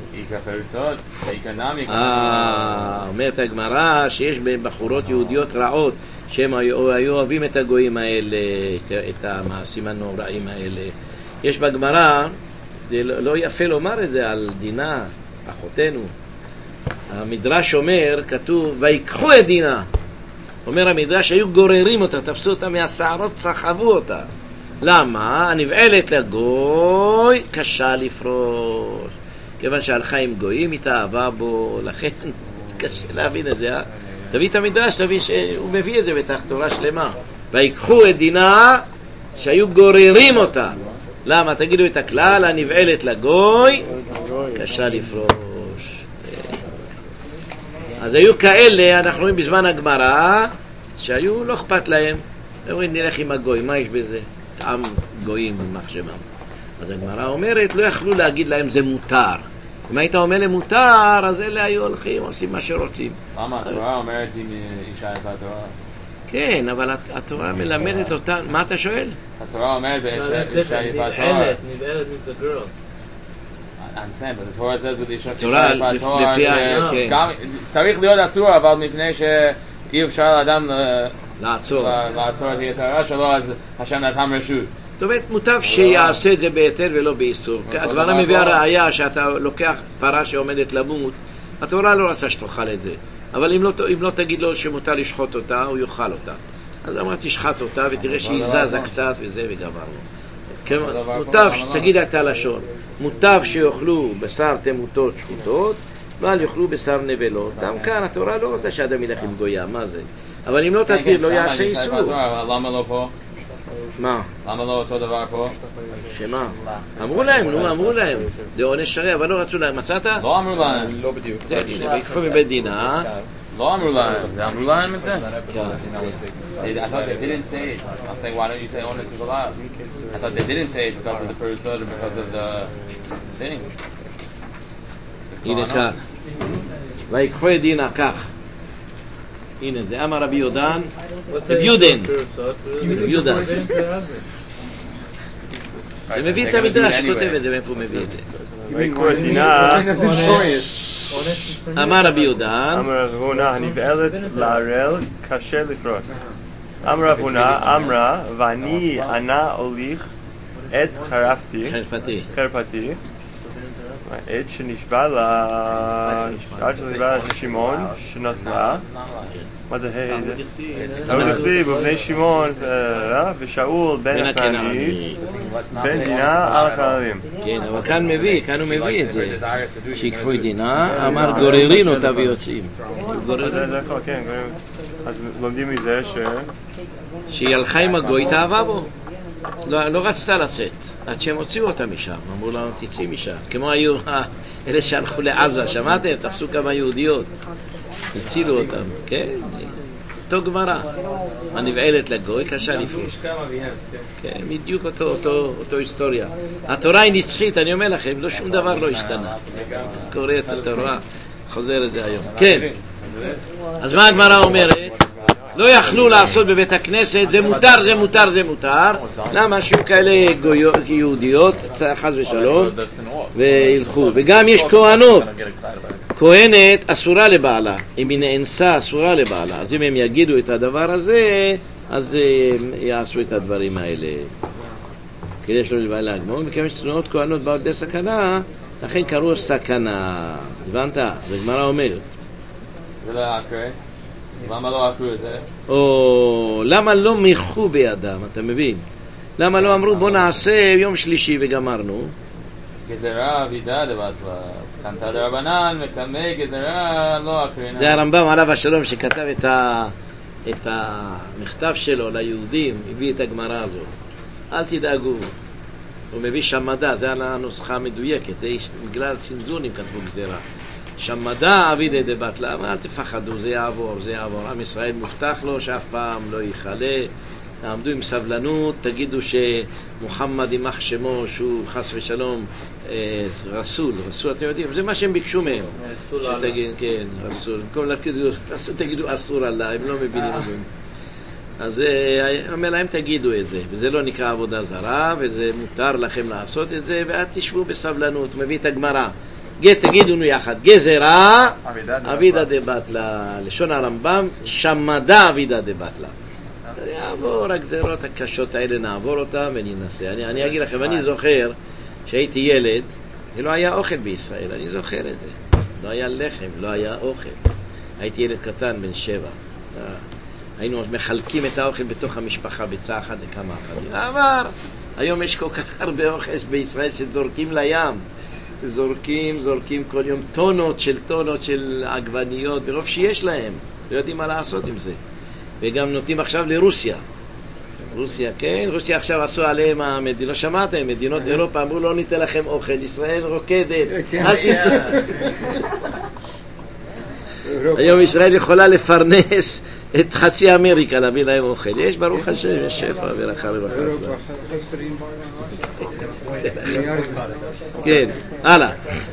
אומרת הגמרא שיש בחורות יהודיות רעות, שהם היו אוהבים את הגויים האלה, את המעשים הנוראים האלה. יש בגמרא, זה לא יפה לומר את זה על דינה, אחותנו. המדרש אומר, כתוב, ויקחו את דינה. אומר המדרש, היו גוררים אותה, תפסו אותה מהשערות, סחבו אותה. למה? הנבעלת לגוי קשה לפרוש. כיוון שהלכה עם גויים, התאהבה בו, לכן קשה להבין את זה. תביא את המדרש, תביא שהוא מביא את זה בתחת תורה שלמה. ויקחו את דינה שהיו גוררים אותה. למה? תגידו את הכלל, הנבעלת לגוי קשה לפרוש. אז היו כאלה, אנחנו רואים בזמן הגמרא, שהיו לא אכפת להם. אומרים, נלך עם הגוי, מה יש בזה? טעם גויים במחשבם. אז הגמרא אומרת, לא יכלו להגיד להם זה מותר. אם היית אומר להם מותר, אז אלה היו הולכים, עושים מה שרוצים. למה? התורה אומרת אם אישה יפה התורה? כן, אבל התורה מלמדת אותה, מה אתה שואל? התורה אומרת אישה יפה התורה. נבעלת means a girl. I'm saying, but the Torah says with אישה התורה יפה התורה, כן. צריך להיות אסור, אבל מפני שאי אפשר לאדם לעצור. לעצור את היצרה שלו, אז השם נתן רשות. זאת אומרת, מוטב שיעשה את זה בהיתר ולא באיסור. הגמרא מביאה ראיה שאתה לוקח פרה שעומדת למות, התורה לא רצה שתאכל את זה. אבל אם לא תגיד לו שמותר לשחוט אותה, הוא יאכל אותה. אז אמרה, תשחט אותה ותראה שהיא זזה קצת וזה וגמרנו. מוטב, תגיד את הלשון, מוטב שיאכלו בשר תמותות שחוטות, ואל יאכלו בשר נבלות. גם כאן התורה לא רוצה שאדם ילך עם גויה, מה זה? אבל אם לא תתיר, לא יעשה איסור. למה לא פה? מה? למה לא אותו דבר פה? שמה? אמרו להם, זה עונש שרי, אבל לא רצו להם. מצאת? לא אמרו להם. לא בדיוק. זה דינה, ויקחו מבית דינה. לא אמרו להם. זה אמרו להם את זה? I thought they didn't say it. I'm saying, why don't you say honest is allowed? I thought they didn't say it because of the Perusot or because of the thing. הנה כאן. ויקחו את דינה כך. הנה זה אמר רבי יודן. רבי יודן. יודן. זה מביא את המדרש, כותב את זה, מאיפה הוא מביא את זה. ויקחו את דינה, אמר רבי יודן. אמר רב הונא, הנבעלת לערל קשה לפרוש. אמר רב הונא, אמרה, ואני ענה הוליך עת חרפתי, עת שנשבע לשמעון שנטלה. מה זה אבל דכתיב ובני שמעון ושאול בן הכנעני בן דינה על החללים. כן, אבל כאן הוא מביא את זה, שיקחו את דינה, אמר גוררין אותה ויוצאים. כן, אז לומדים מזה שהיא הלכה עם הגוי, תאהבה בו, לא רצתה לצאת עד שהם הוציאו אותה משם, אמרו לנו תצאי משם, כמו היו אלה שהלכו לעזה, שמעתם? תפסו כמה יהודיות, הצילו אותם, כן, אותו גמרא, הנבעלת לגוי קשה לפרוש. כן, בדיוק אותו היסטוריה. התורה היא נצחית, אני אומר לכם, לא שום דבר לא השתנה. קורא את התורה, חוזר את זה היום. כן, אז מה הגמרא אומרת? לא יכלו לעשות בבית הכנסת, זה מותר. למה? שיהיו כאלה יהודיות, חס ושלום, וילכו. וגם יש כהנות. כהנת אסורה לבעלה, אם היא נאנסה אסורה לבעלה. אז אם הם יגידו את הדבר הזה, אז יעשו את הדברים האלה. כדי שלא לבעלה הגמור, מכיוון שצנועות כהנות באו לידי סכנה, לכן קראו סכנה. הבנת? זה גמרא אומר. זה לא אקרה. למה לא עקרו את זה? או למה לא מיחו בידם, אתה מבין? למה לא אמרו בוא נעשה יום שלישי וגמרנו? גזרה וידה דבטלה, קנתה דרבנן וקמי גזרה לא עקרינה. זה הרמב"ם עליו השלום שכתב את המכתב שלו ליהודים, הביא את הגמרא הזאת. אל תדאגו. הוא מביא שמדה, זה על הנוסחה המדויקת, בגלל צנזונים כתבו גזירה. שמדה אבידי דבטלה, אבל אל תפחדו, זה יעבור, זה יעבור. עם ישראל מובטח לו שאף פעם לא ייחלה. תעמדו עם סבלנות, תגידו שמוחמד יימח שמו, שהוא חס ושלום רסול, אתם יודעים, זה מה שהם ביקשו מהם. שתגיד, כן, רסול. במקום תגידו אסור עליו, הם לא מבינים את זה. אז אומר להם תגידו את זה, וזה לא נקרא עבודה זרה, וזה מותר לכם לעשות את זה, ואת תשבו בסבלנות, מביא את הגמרא. תגידו יחד, גזרה אבידה דבטלה, לשון הרמב"ם, שמדה אבידה דבטלה. יעבור, הגזרות הקשות האלה נעבור אותם וננסה. אני אגיד לכם, אני זוכר שהייתי ילד, ולא היה אוכל בישראל, אני זוכר את זה. לא היה לחם, לא היה אוכל. הייתי ילד קטן, בן 7. היינו מחלקים את האוכל בתוך המשפחה בצעה אחת לכמה אחדים. אבל היום יש כל כך הרבה אוכל בישראל שזורקים לים. זורקים כל יום טונות של עגבניות, ברוב שיש להם. לא יודעים מה לעשות עם זה. וגם נותנים עכשיו לרוסיה. רוסיה, כן, רוסיה עכשיו עשו עליהם המדינות, שמעתם, מדינות אירופה אמרו לא ניתן לכם אוכל, ישראל רוקדת. היום ישראל יכולה לפרנס את חצי אמריקה, להביא להם אוכל. יש ברוך השם, יש שפע ברכה רווחה. כן, הלאה.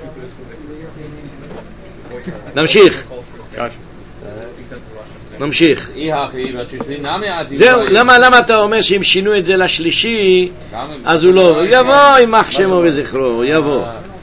נמשיך. זהו, למה אתה אומר שאם שינו את זה לשלישי, אז הוא לא, יבוא יימח שמו וזכרו, יבוא.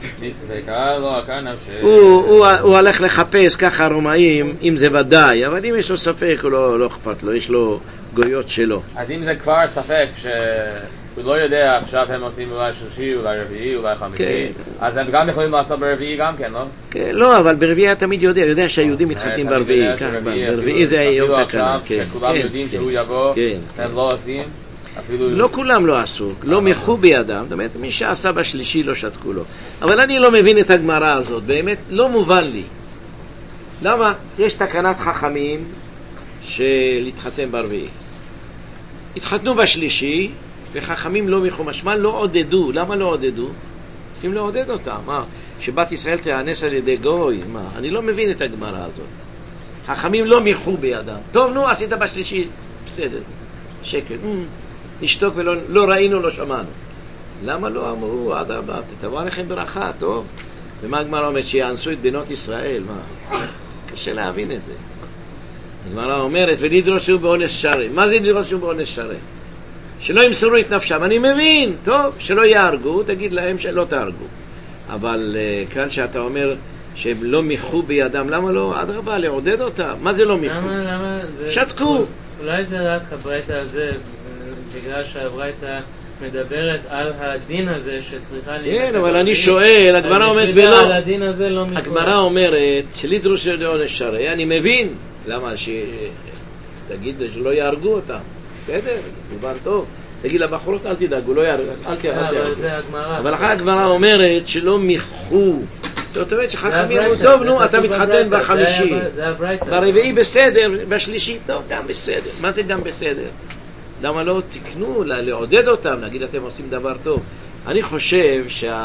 הוא הולך לחפש ככה רומאים, אם זה ודאי, אבל אם יש לו ספק, הוא לא אכפת לו, יש לו גויות שלו. אז אם זה כבר ספק שהוא לא יודע, עכשיו הם עושים אולי שלישי, אולי רביעי, אולי חמישי, אז הם גם יכולים לעשות ברביעי גם כן, לא? כן, לא, אבל ברביעי אתה תמיד יודע שהיהודים מתחתנים ברביעי, ברביעי זה יום תקנה. שכולם יודעים שהוא יבוא, הם לא עושים. לא כולם לא עשו, לא מחו בידם, זאת אומרת, מי שעשה בשלישי לא שתקו לו. אבל אני לא מבין את הגמרא הזאת, באמת לא מובן לי. למה? יש תקנת חכמים של להתחתן ברביעי. התחתנו בשלישי, וחכמים לא מחו, משמע לא עודדו. למה לא עודדו? צריכים לעודד אותם. מה? שבת ישראל תיאנס על ידי גוי? מה? אני לא מבין את הגמרא הזאת. חכמים לא מחו בידם. טוב, נו, עשית בשלישי. בסדר. שקל. נשתוק ולא ראינו, לא שמענו. למה לא אמרו, אדרבה, תבוא עליכם ברכה, טוב? ומה הגמרא אומרת? שיאנסו את בנות ישראל, מה? קשה להבין את זה. הגמרא אומרת, ולדרשו באונס שרי. מה זה לדרשו באונס שרי? שלא ימסרו את נפשם. אני מבין, טוב, שלא יהרגו, תגיד להם שלא תהרגו. אבל כאן שאתה אומר שהם לא מיחו בידם, למה לא? אדרבה, לעודד אותם. מה זה לא מיחו? למה? שתקו. אולי זה רק הברייתא הזה, בגלל שהברייתא מדברת על הדין הזה שצריכה להימסר. כן, אבל אני שואל, הגמרא אומרת ולא. על הדין הזה לא מיחו. הגמרא אומרת שלדרוש לעונש שרי, אני מבין. למה? תגיד שלא יהרגו אותם. בסדר, מובן טוב. תגיד לבחורות, אל תדאגו, לא יהרגו. אבל זה הגמרא. אבל אחרי הגמרא אומרת שלא מיחו. זאת אומרת שחכמים אמרו, טוב, נו, אתה מתחתן בחמישי. ברביעי בסדר, בשלישי, טוב, גם בסדר. מה זה גם בסדר? למה לא תקנו, לעודד אותם, להגיד אתם עושים דבר טוב. אני חושב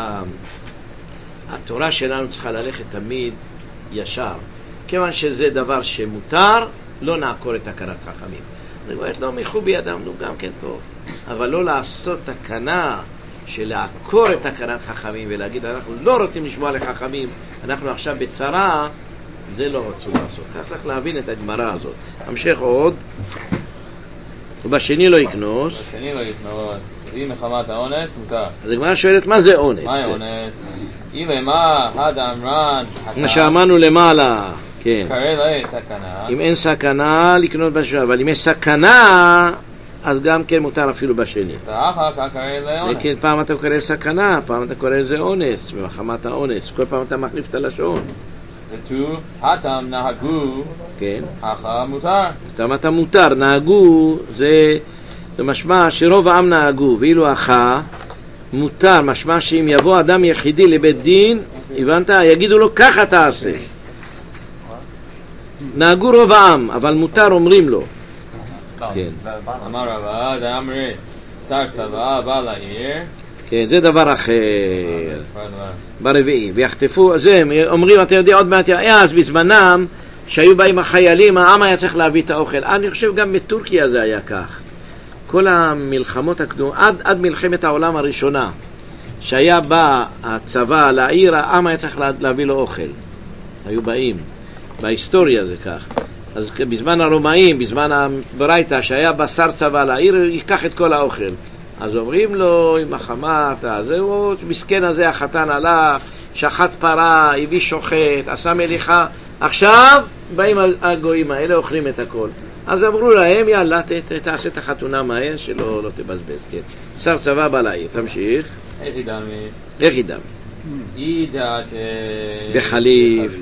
שהתורה שלנו צריכה ללכת תמיד ישר. כיוון שזה דבר שמותר, לא נעקור את תקנת חכמים. זאת אומרת, לא מיחו בידם, נו, גם כן טוב. אבל לא לעשות תקנה של לעקור את תקנת חכמים ולהגיד, אנחנו לא רוצים לשמוע לחכמים, אנחנו עכשיו בצרה, זה לא רצו לעשות. כך צריך להבין את הגמרא הזאת. המשך עוד. ובשני לא יקנוס. בשני לא יקנוס. אם מחמת האונס, מותר. אז הגמרא שואלת, מה זה אונס? מה אונס? אם מה, האמרן, מה שאמרנו למעלה, כן. קרא לא סכנה. אם אין סכנה, לקנות בשני. אבל אם יש סכנה, אז גם כן מותר אפילו בשני. אחר כך קרא לאונס. וכן, פעם אתה קורא סכנה, פעם אתה קורא לזה אונס, מחמת האונס. כל פעם אתה מחליף את הלשון. ותו, הטם נהגו, כן. אחר מותר. אתה מותר, נהגו, זה משמע שרוב העם נהגו, ואילו אחר מותר, משמע שאם יבוא אדם יחידי לבית דין, הבנת? יגידו לו, ככה תעשה. נהגו רוב העם, אבל מותר אומרים לו. כן. אמר רבא, דאמרי, שר צבא בא לעיר. כן, זה דבר אחר. ברביעי, ויחטפו, זה הם אומרים, אתה יודע עוד מעט, אז בזמנם שהיו באים החיילים, העם היה צריך להביא את האוכל. אני חושב גם בטורקיה זה היה כך. כל המלחמות הקדומות, עד מלחמת העולם הראשונה, שהיה בא הצבא לעיר, העם היה צריך להביא לו אוכל. היו באים. בהיסטוריה זה כך. אז בזמן הרומאים, בזמן הברייתא, שהיה בא שר צבא לעיר, ייקח את כל האוכל. אז אומרים לו, עם החמת, זהו, מסכן הזה, החתן הלך, שחט פרה, הביא שוחט, עשה מליחה. עכשיו באים הגויים האלה, אוכלים את הכל. אז אמרו להם, יאללה, תעשה את החתונה מהר, שלא תבזבז, כן. שר צבא בא לעיר, תמשיך. איך ידעמי? איך ידעמי? ידעת... בחליף.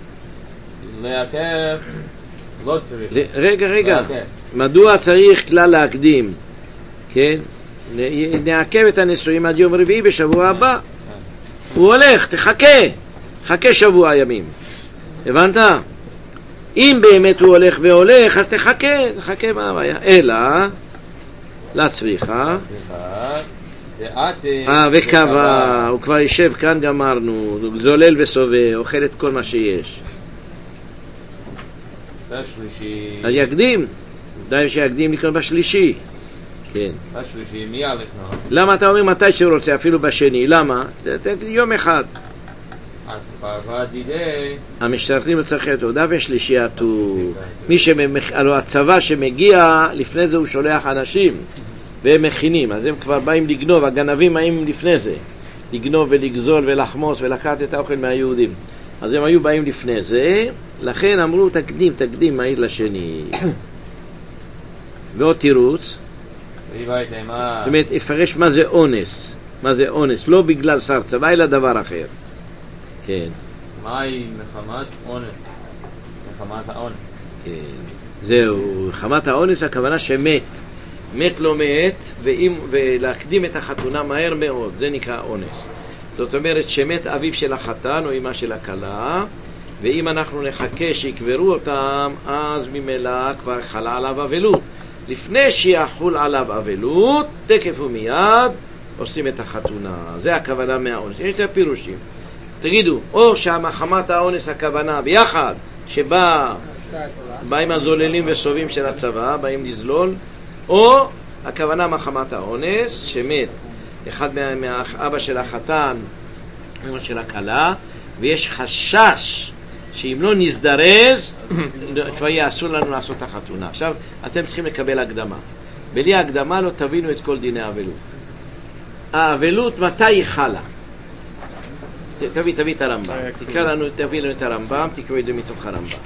לעכב, לא צריך. רגע. מדוע צריך כלל להקדים? כן? נעכב את הנישואים עד יום רביעי בשבוע הבא. הוא הולך, חכה שבוע ימים. הבנת? אם באמת הוא הולך, אז תחכה מה הבעיה. אלא, לצריכה. וקבע, הוא כבר יישב כאן, גמרנו. זולל וסובב, אוכל את כל מה שיש. אז יקדים. די שיקדים לקנות בשלישי. כן. בשלישי, מי הלכנו? למה אתה אומר מתי שהוא רוצה, אפילו בשני? למה? יום אחד. אז פרווה דידי. המשתרתים לצרכי התעודה ושלישי עטור. הלוא הצבא שמגיע, לפני זה הוא שולח אנשים, והם מכינים, אז הם כבר באים לגנוב, הגנבים באים לפני זה, לגנוב ולגזול ולחמוס ולקחת את האוכל מהיהודים. אז הם היו באים לפני זה, לכן אמרו תקדים מהיר לשני. ועוד תירוץ, זאת אומרת, אפרש מה זה אונס, לא בגלל שר צבא, אלא דבר אחר. כן. מהי מחמת אונס? מחמת האונס. כן. זהו, מחמת האונס הכוונה מת לא מת, ולהקדים את החתונה מהר מאוד, זה נקרא אונס. זאת אומרת שמת אביו של החתן או אמא של הכלה, ואם אנחנו נחכה שיקברו אותם, אז ממילא כבר חלה עליו אבלות. לפני שיחול עליו אבלות, תקף ומיד עושים את החתונה. זה הכוונה מהאונס. יש את הפירושים. תגידו, או שהמחמת האונס הכוונה ביחד, שבא באים הזוללים וסובים של הצבא, באים לזלול, או הכוונה מחמת האונס, שמת אחד מהאבא של החתן, אמא של הכלה, ויש חשש שאם לא נזדרז, כבר יעשו לנו לעשות את החתונה. עכשיו, אתם צריכים לקבל הקדמה. בלי הקדמה לא תבינו את כל דיני האבלות. האבלות מתי היא חלה? תביא את הרמב"ם. תביא לנו את הרמב"ם, תקראו את זה מתוך הרמב"ם.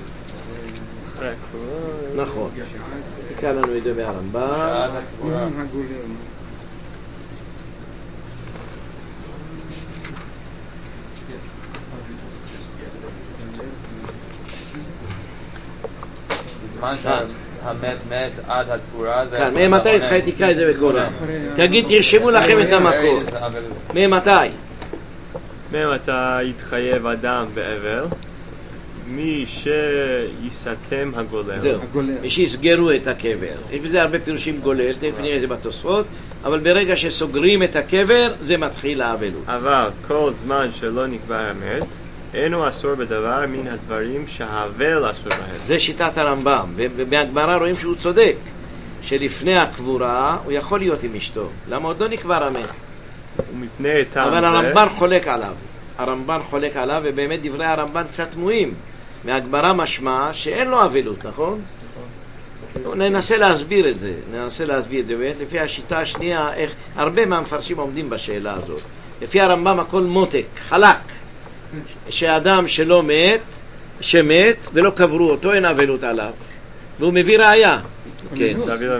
נכון. תקרא לנו את זה מהרמב"ם. בזמן שהמת מת עד הקבורה זה... כאן, ממתי תקרא את זה בקורא? תגיד, תרשמו לכם את המקור. ממתי? ממתי יתחייב אדם בעבר? מי שיסתם הגולל. זהו, מי שיסגרו את הקבר. יש בזה הרבה פירושים גולל, תכף נראה את זה בתוספות, אבל ברגע שסוגרים את הקבר, זה מתחיל האבלות. אבל כל זמן שלא נקבע המת, אינו אסור בדבר מן הדברים שהאבל אסור בהם. זה שיטת הרמב"ם, ובהגמרא רואים שהוא צודק, שלפני הקבורה הוא יכול להיות עם אשתו. למה עוד לא נקבר המת? ומפני טעם אבל זה... הרמב"ן חולק עליו, ובאמת דברי הרמב"ן קצת תמוהים. מהגמרא משמע שאין לו אבלות, נכון? ננסה להסביר את זה, באמת, לפי השיטה השנייה, איך הרבה מהמפרשים עומדים בשאלה הזאת. לפי הרמב"ם הכל מותק, חלק, שאדם שלא שמת ולא קברו אותו, אין אבלות עליו, והוא מביא ראיה. כן.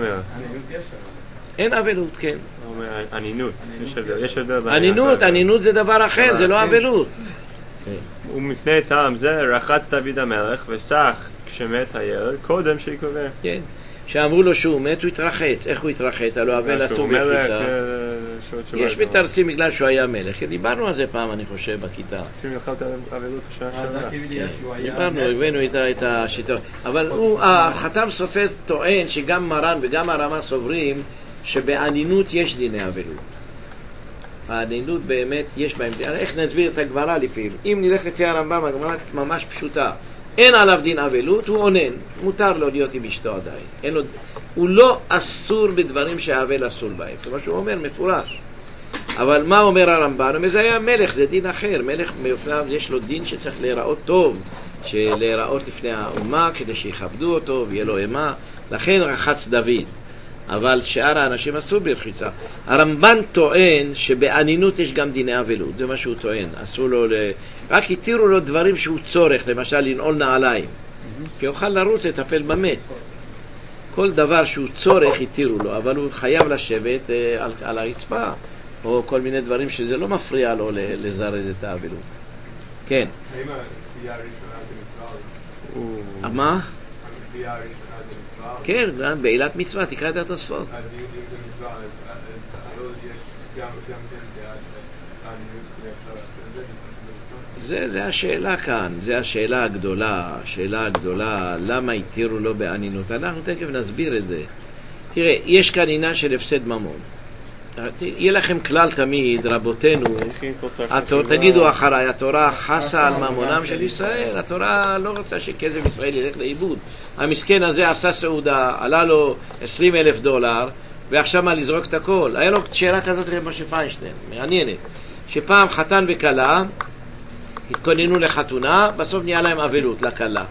אין אבלות, כן. ענינות, ענינות זה דבר אחר, זה לא אבלות. ומפני טעם זה רחץ דוד המלך וסח כשמת הילד קודם שיקובר. כן, שאמרו לו שהוא מת הוא התרחץ. איך הוא התרחץ? הלוא אבל עשו מחיצה. יש מתרצים בגלל שהוא היה מלך. דיברנו על זה פעם, אני חושב, בכיתה. דיברנו, הבאנו את השיטות. אבל החתם סופר טוען שגם מרן וגם הרמה סוברים שבענינות יש דיני אבלות. הענינות באמת יש בהם, איך נסביר את הגמרא לפעמים? אם נלך לפי הרמב"ם, הגמרא ממש פשוטה. אין עליו דין אבלות, הוא עונן. מותר לו להיות עם אשתו עדיין. הוא לא אסור בדברים שהאבל אסור בהם. כמו שהוא אומר, מפורש. אבל מה אומר הרמב"ן? הוא אומר, זה היה מלך, זה דין אחר. מלך מאופניו יש לו דין שצריך להיראות טוב, להיראות לפני האומה כדי שיכבדו אותו ויהיה לו אימה. לכן רחץ דוד. אבל שאר האנשים אסור ברחיצה. הרמב"ן טוען שבענינות יש גם דיני אבלות, זה מה שהוא טוען. אסור לו רק התירו לו דברים שהוא צורך, למשל לנעול נעליים, כי יוכל לרוץ לטפל במת. כל דבר שהוא צורך התירו לו, אבל הוא חייב לשבת על הרצפה, או כל מיני דברים שזה לא מפריע לו לזרז את האבלות. כן. האם הקביעה הראשונה זה מצווה? מה? הקביעה הראשונה זה מצווה? כן, גם בעילת מצווה, תקרא את התוספות. אז אם זה מצווה, אז יש גם כן דעה שהעניות אפשר לעשות את זה? זה השאלה כאן, זה השאלה הגדולה, השאלה הגדולה, למה התירו לו בענינות. אנחנו תכף נסביר את זה. תראה, יש כאן עניין של הפסד ממון. יהיה לכם כלל תמיד, רבותינו, תגידו אחריי, התורה חסה על ממונם של ישראל, התורה לא רוצה שכסף ישראל ילך לאיבוד. המסכן הזה עשה סעודה, עלה לו $20,000, ועכשיו מה, לזרוק את הכל? היה לו שאלה כזאת למשה פיינשטיין, מעניינת, שפעם חתן וכלה התכוננו לחתונה, בסוף נהיה להם אבלות לכלה,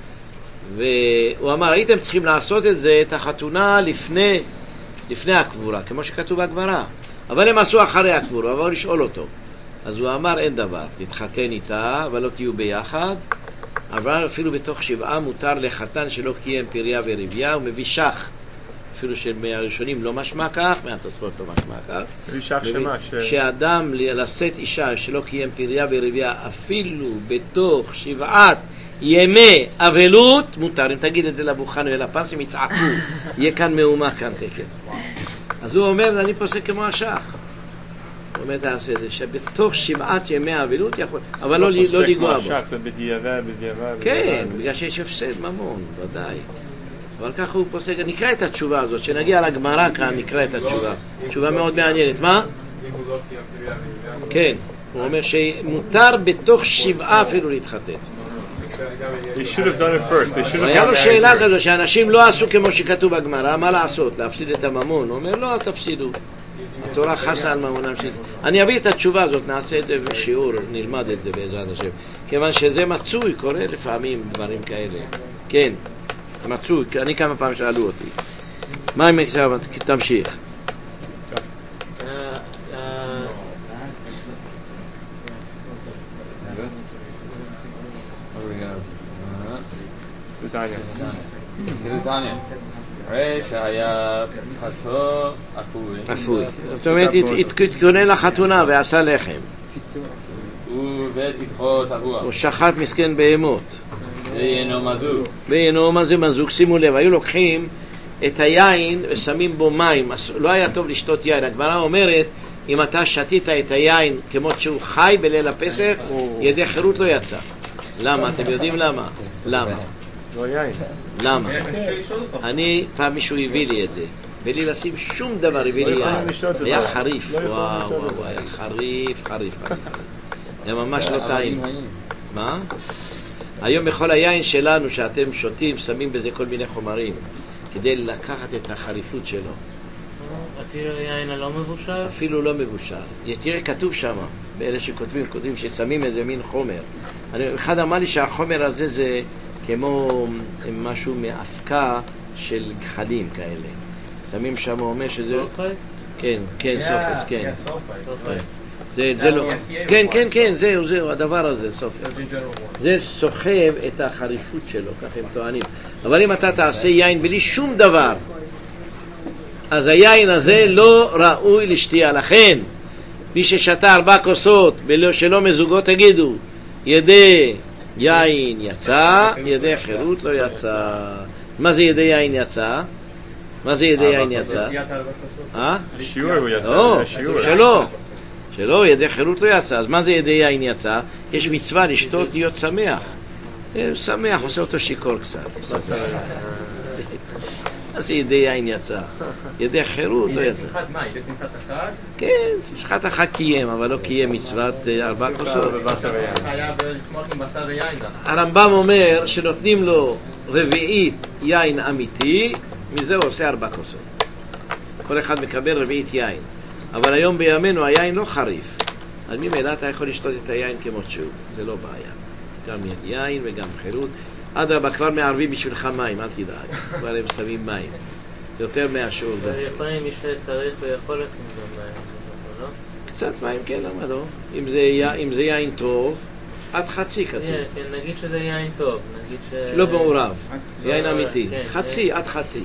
והוא אמר, הייתם צריכים לעשות את זה, את החתונה לפני הקבורה, כמו שכתוב בגמרא, אבל הם עשו אחרי הקבורה, אבל לשאול אותו. אז הוא אמר, אין דבר, תתחתן איתה, אבל לא תהיו ביחד, אבל אפילו בתוך 7 מותר לחתן שלא קיים פריה ורבייה, הוא מביא שח, אפילו שמהראשונים לא משמע כך, מהתוספות לא משמע כך. שח שמה? שאדם לשאת אישה שלא קיים פריה ורבייה, אפילו בתוך 7 ימי אבלות, מותר. אם תגיד את זה לבוכן ולפרסים, יצעקו, יהיה כאן מהומה כאן תקף. אז הוא אומר, אני פוסק כמו השח. הוא אומר, תעשה את זה, שבתוך 7 ימי אבלות יכול, אבל לא לגוע בו. זה בדיעבד. כן, בגלל שיש הפסד ממון, ודאי. אבל ככה הוא פוסק, נקרא את התשובה הזאת, שנגיע לגמרא כאן, נקרא את התשובה. תשובה מאוד מעניינת, מה? כן, הוא אומר שמותר בתוך 7 אפילו להתחתן. They should have done it first. They should have היה לו done שאלה it. כזו שאנשים לא עשו כמו שכתוב בגמרא, מה לעשות? להפסיד את הממון. הוא אומר, לא, תפסידו. התורה חסה על ממונם של... אני אביא את התשובה הזאת, נעשה את זה בשיעור, נלמד את זה בעזרת השם. כיוון שזה מצוי, קורה לפעמים דברים כאלה. כן, מצוי, אני כמה פעמים שאלו אותי. מה אם עכשיו? תמשיך. דניה, הרי שהיה חתו אפוי. זאת אומרת, התכונן לחתונה ועשה לחם. ותיקחו תבוע. הוא שחט מסכן בהמות. ואינו מזוג. שימו לב, היו לוקחים את היין ושמים בו מים. לא היה טוב לשתות יין. הגמרא אומרת, אם אתה שתית את היין כמו שהוא חי בליל הפסח, ידי חירות לא יצא. למה? אתם יודעים למה? למה? לא יין. למה? אני, פעם מישהו הביא לי את זה, בלי לשים שום דבר, הביא לי יין. היה חריף, וואו, היה חריף. זה ממש לא טעים. מה? היום בכל היין שלנו שאתם שותים, שמים בזה כל מיני חומרים, כדי לקחת את החריפות שלו. אפילו יין הלא מבושל? אפילו לא מבושל. תראה, כתוב שם, באלה שכותבים ששמים איזה מין חומר. אחד אמר לי שהחומר הזה זה כמו משהו מאבקה של גחלים כאלה. שמים שם, הוא אומר שזה... סופץ? כן, סופץ, כן. זה לא... כן, זהו, הדבר הזה, סופץ. זה סוחב את החריפות שלו, כך הם טוענים. אבל אם אתה תעשה יין בלי שום דבר, אז היין הזה לא ראוי לשתייה. לכן, מי ששתה 4 כוסות שלא מזוגות, תגידו, ידי יין יצא, ידי חירות לא יצא. מה זה ידי יין יצא? שיעור הוא יצא. לא, שלא, ידי חירות לא יצא. אז מה זה ידי יין יצא? יש מצווה לשתות להיות שמח. שמח, עושה אותו שיקור קצת. אז ידי יין יצא. ידי חירות לא יצא. בשמחת מים, בשמחת החג. כן, שמחת החג קיים, אבל לא קיים מצוות 4 כוסות. היה לשמוח עם בשר ויין. הרמב"ם אומר שנותנים לו רביעית יין אמיתי, מזה הוא עושה 4 כוסות. כל אחד מקבל רביעית יין. אבל היום בימינו היין לא חריף. אז ממילא אתה יכול לשתות את היין כמו שהוא, זה לא בעיה. גם יין וגם חירות. אדרבה, כבר מערבים בשבילך מים, אל תדאג. כבר הם שמים מים. יותר מהשיעור. יכולים מי שצריך ויכול לשים גם מים, לא? קצת מים, כן, למה לא? אם זה יין טוב, עד חצי כתוב. כן, נגיד שזה יין טוב, נגיד ש... לא מעורב, יין אמיתי. חצי, עד חצי.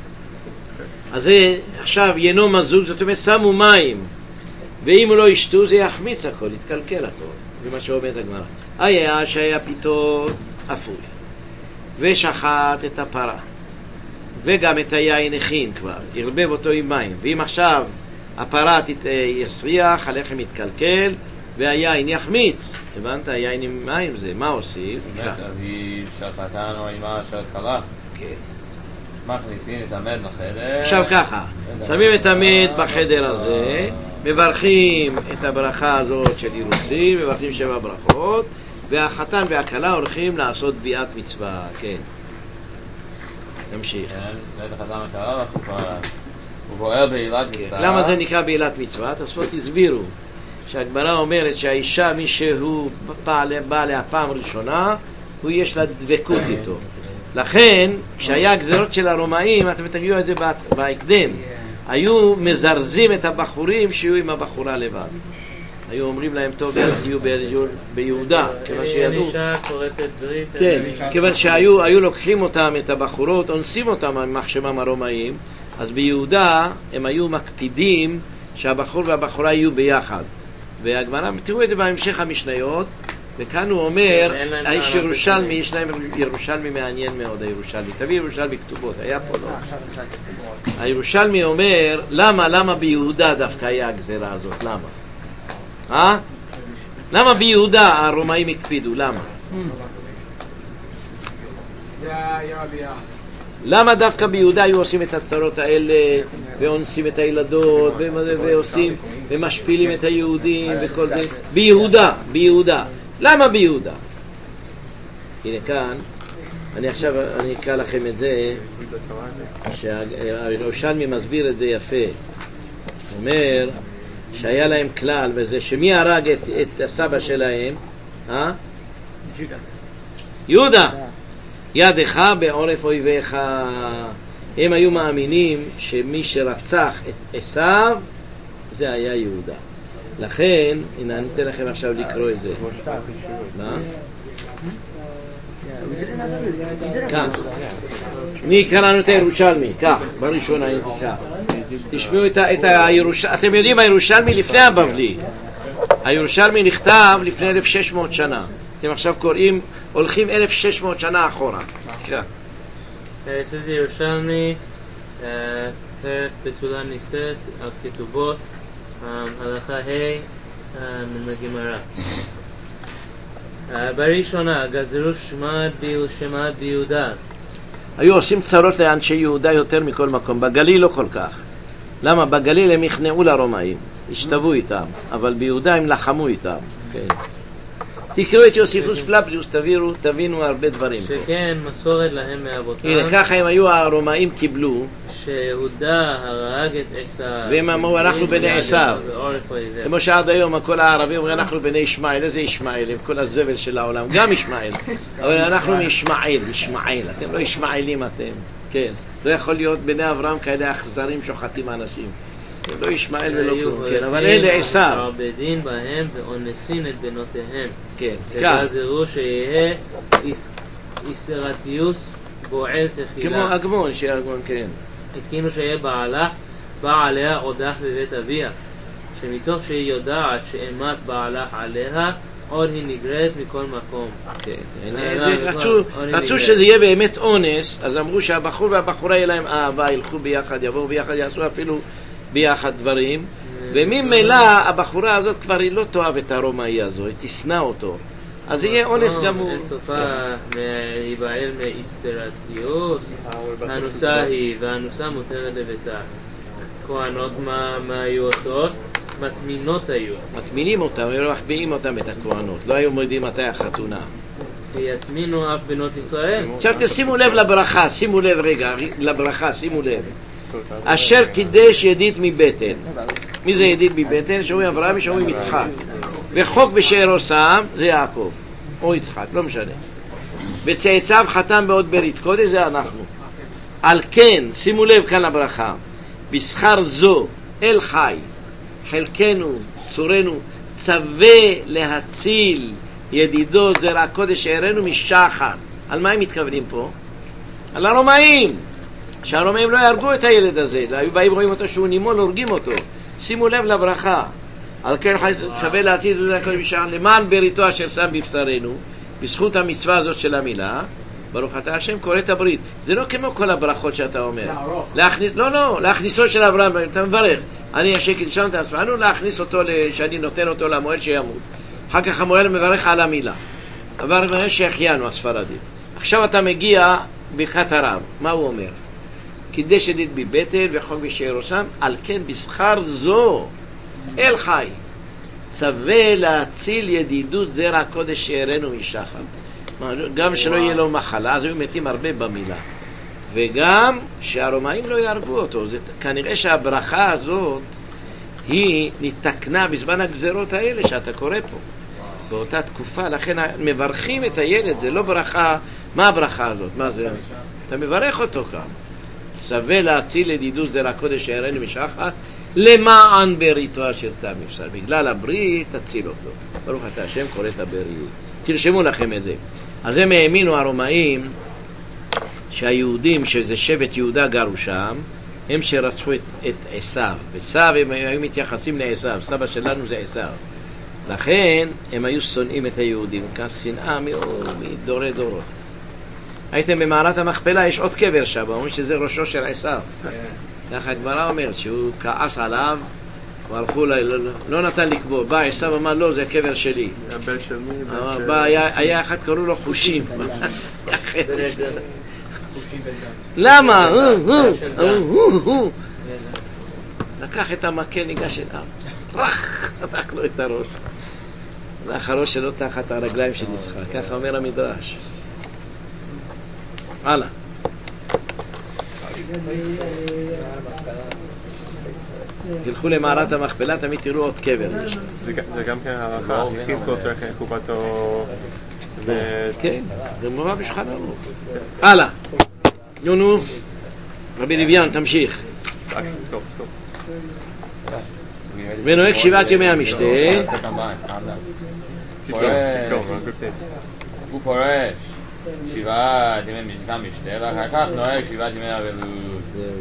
אז זה עכשיו ינו מזוג, זאת אומרת שמו מים, ואם לא ישתו זה יחמיץ הכל, יתקלקל הכל. זה מה שאומרת הגמרא. היה שהיה פיתות אפוי, ושחט את הפרה, וגם את היין הכין כבר, ירבב אותו עם מים, ואם עכשיו הפרה יסריח, הלחם יתקלקל, והיין יחמיץ. הבנת? היין עם מים זה, מה עושים? אבי של חתן או אימה של כלה. כן. מכניסים את המת בחדר. עכשיו ככה, שמים את המת בחדר הזה, מברכים את הברכה הזאת של אירוסין, מברכים 7 ברכות, והחתן והכלה הולכים לעשות ביאת מצווה. כן. תמשיך. כן, את החתן והכלה, הוא פועל בעילת מצווה. למה זה נקרא בעילת מצווה? תוספות הסבירו שהגמרא אומרת שהאישה, מי שהוא בא לה פעם ראשונה, הוא יש לה דבקות איתו. לכן, כשהיה הגזרות של הרומאים, אתם תגידו את זה בהקדם, היו מזרזים את הבחורים שיהיו עם הבחורה לבד. היו אומרים להם, טוב, תהיו ביהודה, כיוון שידעו. אישה קוראת ברית. כן, כיוון שהיו לוקחים אותם, את הבחורות, אונסים אותם עם מחשבם הרומאים, אז ביהודה הם היו מקפידים שהבחור והבחורה יהיו ביחד. והגמרא, תראו את זה בהמשך המשניות, וכאן הוא אומר, האיש ירושלמי, יש להם ירושלמי מעניין מאוד, הירושלמי. תביא ירושלמי כתובות, היה פה לא. הירושלמי אומר, למה ביהודה דווקא היה הגזרה הזאת? למה? למה ביהודה הרומאים הקפידו? למה? זה היה ביאה. למה דווקא ביהודה היו עושים את הצרות האלה ואונסים את הילדות ועושים ומשפילים את היהודים וכל זה? ביהודה. למה ביהודה? הנה כאן, אני אקרא לכם את זה, שהירושלמי מסביר את זה יפה. הוא אומר שהיה להם כלל וזה שמי הרג את הסבא שלהם? יהודה. ידך בעורף אויביך. הם היו מאמינים שמי שרצח את עשיו זה היה יהודה. לכן, הנה אני אתן לכם עכשיו לקרוא את זה. מה? כאן. מי יקרא לנו את הירושלמי? כך, בראשונה כך. תשמעו את הירושלמי. אתם יודעים, הירושלמי לפני הבבלי. הירושלמי נכתב לפני 1600 שנה. אתם עכשיו קוראים, הולכים 1600 שנה אחורה. זה ירושלמי, פרק בתולה ניסית, על כתובות, הלכה מן הגמרא. בראשונה, גזרו שמעת ביהודה. היו עושים צרות לאנשי יהודה יותר מכל מקום. בגליל לא כל כך. למה? בגליל הם הכנעו לרומאים, השתוו איתם, אבל ביהודה הם לחמו איתם. כן. תקראו את יוסיפוס פלביוס, תבינו הרבה דברים. שכן, מסורת להם מאבותם. הנה, ככה הם היו, הרומאים קיבלו. שיהודה הרג את עשיו. והם אמרו, אנחנו בני עשיו. כמו שעד היום כל הערבים אומרים, אנחנו בני ישמעאל. איזה ישמעאל? עם כל הזבל של העולם. גם ישמעאל. אבל אנחנו מישמעאל. אתם לא ישמעאלים אתם. כן. לא יכול להיות בני אברהם כאלה אכזרים שוחטים אנשים. לא ישמעאל ולא כלום, כן, אבל אלה עשיו. מעבדים בהם ואונסים את בנותיהם. כן, כך. וגזרו שיהיה איסטרטיוס בועל תחילה. כמו אגמון, שיהיה אגמון, כן. התקינו שיהיה בעליה עודך בבית אביה, שמתוך שהיא יודעת שאימת בעלך עליה, עוד היא נגררת מכל מקום. רצו שזה יהיה באמת אונס, אז אמרו שהבחור והבחורה יהיה להם אהבה, ילכו ביחד, יבואו ביחד, יעשו אפילו ביחד דברים, וממילא הבחורה הזאת כבר היא לא תאהב את הרומאי הזו, היא תשנא אותו. אז יהיה אונס גמור. אין סופה להיבעל מאיסטרטיוס, הנוסה היא, והנוסה מותרת לביתה. כהנות מה היו עושות? מטמינות היו. מטמינים אותם, היו מחביאים אותם את הכהנות, לא היו מודיעים מתי החתונה. ויטמינו אף בנות ישראל. עכשיו תשימו לב לברכה, שימו לב רגע, לברכה, שימו לב. אשר קידש ידיד מבטן. מי זה ידיד מבטן? שאומרים אברהם ושאומרים יצחק. וחוק בשארו שם זה יעקב או יצחק, לא משנה. וצאצאיו חתם בעוד ברית קודש, זה אנחנו. על כן, שימו לב כאן לברכה, בשכר זו אל חי חלקנו צורנו צווה להציל ידידו זרע הקודש שהראינו משחת. על מה הם מתכוונים פה? על הרומאים, שהרומאים לא יהרגו את הילד הזה, היו באים רואים אותו שהוא נימול, הורגים אותו. שימו לב לברכה, על כן צווה להציל ידידו זרע הקודש משחת למען בריתו אשר שם בבשרנו, בזכות המצווה הזאת של המילה ברוך אתה השם קורא את הברית. זה לא כמו כל הברכות שאתה אומר להכניסו של אברהם, אתה מברך אני השקל שם תעצמנו, להכניס אותו שאני נותן אותו למועל שימות. אחר כך המועל מברך על המילה, אבל שהחיינו הספרדים. עכשיו אתה מגיע ברכת הרב, מה הוא אומר? קידש ידיד מבטן וחוק בשארו שם, על כן בשכר זו אל חי צווה להציל ידידות זרע הקודש שהראינו משחת. גם שלא יהיה לו מחלה, אז היו מתים הרבה במילה, וגם שהרומאים לא יהרגו אותו. זה כנראה שהברכה הזאת היא נתקנה בזמן הגזרות האלה שאתה קורא פה באותה תקופה, לכן מברכים את הילד, זה לא ברכה. מה הברכה הזאת? מה זה? אתה מברך אותו כאן, צווה להציל ידידות זרע הקודש שהראינו משחת למען בריתו אשר צם מבשר, בגלל הברית תציל אותו. ברוך אתה השם קורא את הברית. תרשמו לכם את זה. אז הם האמינו הרומאים שהיהודים, שזה שבט יהודה גרו שם, הם שרצחו את עשיו, ועשיו הם היו מתייחסים לעשיו, סבא שלנו זה עשיו, לכן הם היו שונאים את היהודים, כאן שנאה מדורי דורות. הייתם במערת המכפלה, יש עוד קבר שם, אומרים שזה ראשו של עשיו, ככה הגמרא אומרת שהוא כעס עליו והלכו, לא נתן לקבור, בא עשיו אמר לא, זה הקבר שלי, הבן של מי? היה אחד קראו לו חושים. למה? לקח את המקל, ניגש אליו, רח, חתך לו את הראש, הלך הראש שלו תחת הרגליים של יצחק, ככה אומר המדרש. הלאה. תלכו למערת המכפלה, תמיד תראו עוד קבר. זה גם כן הערכה, יחיד כל צריך חופתו. כן, זה מובא בשולחן ערוך. הלאה. נו, רבי לוויין, תמשיך. ונוהג 7 ימי המשתה. הוא פורש 7 ימי המשתה, ואחר כך נוהג 7 ימי אבלות.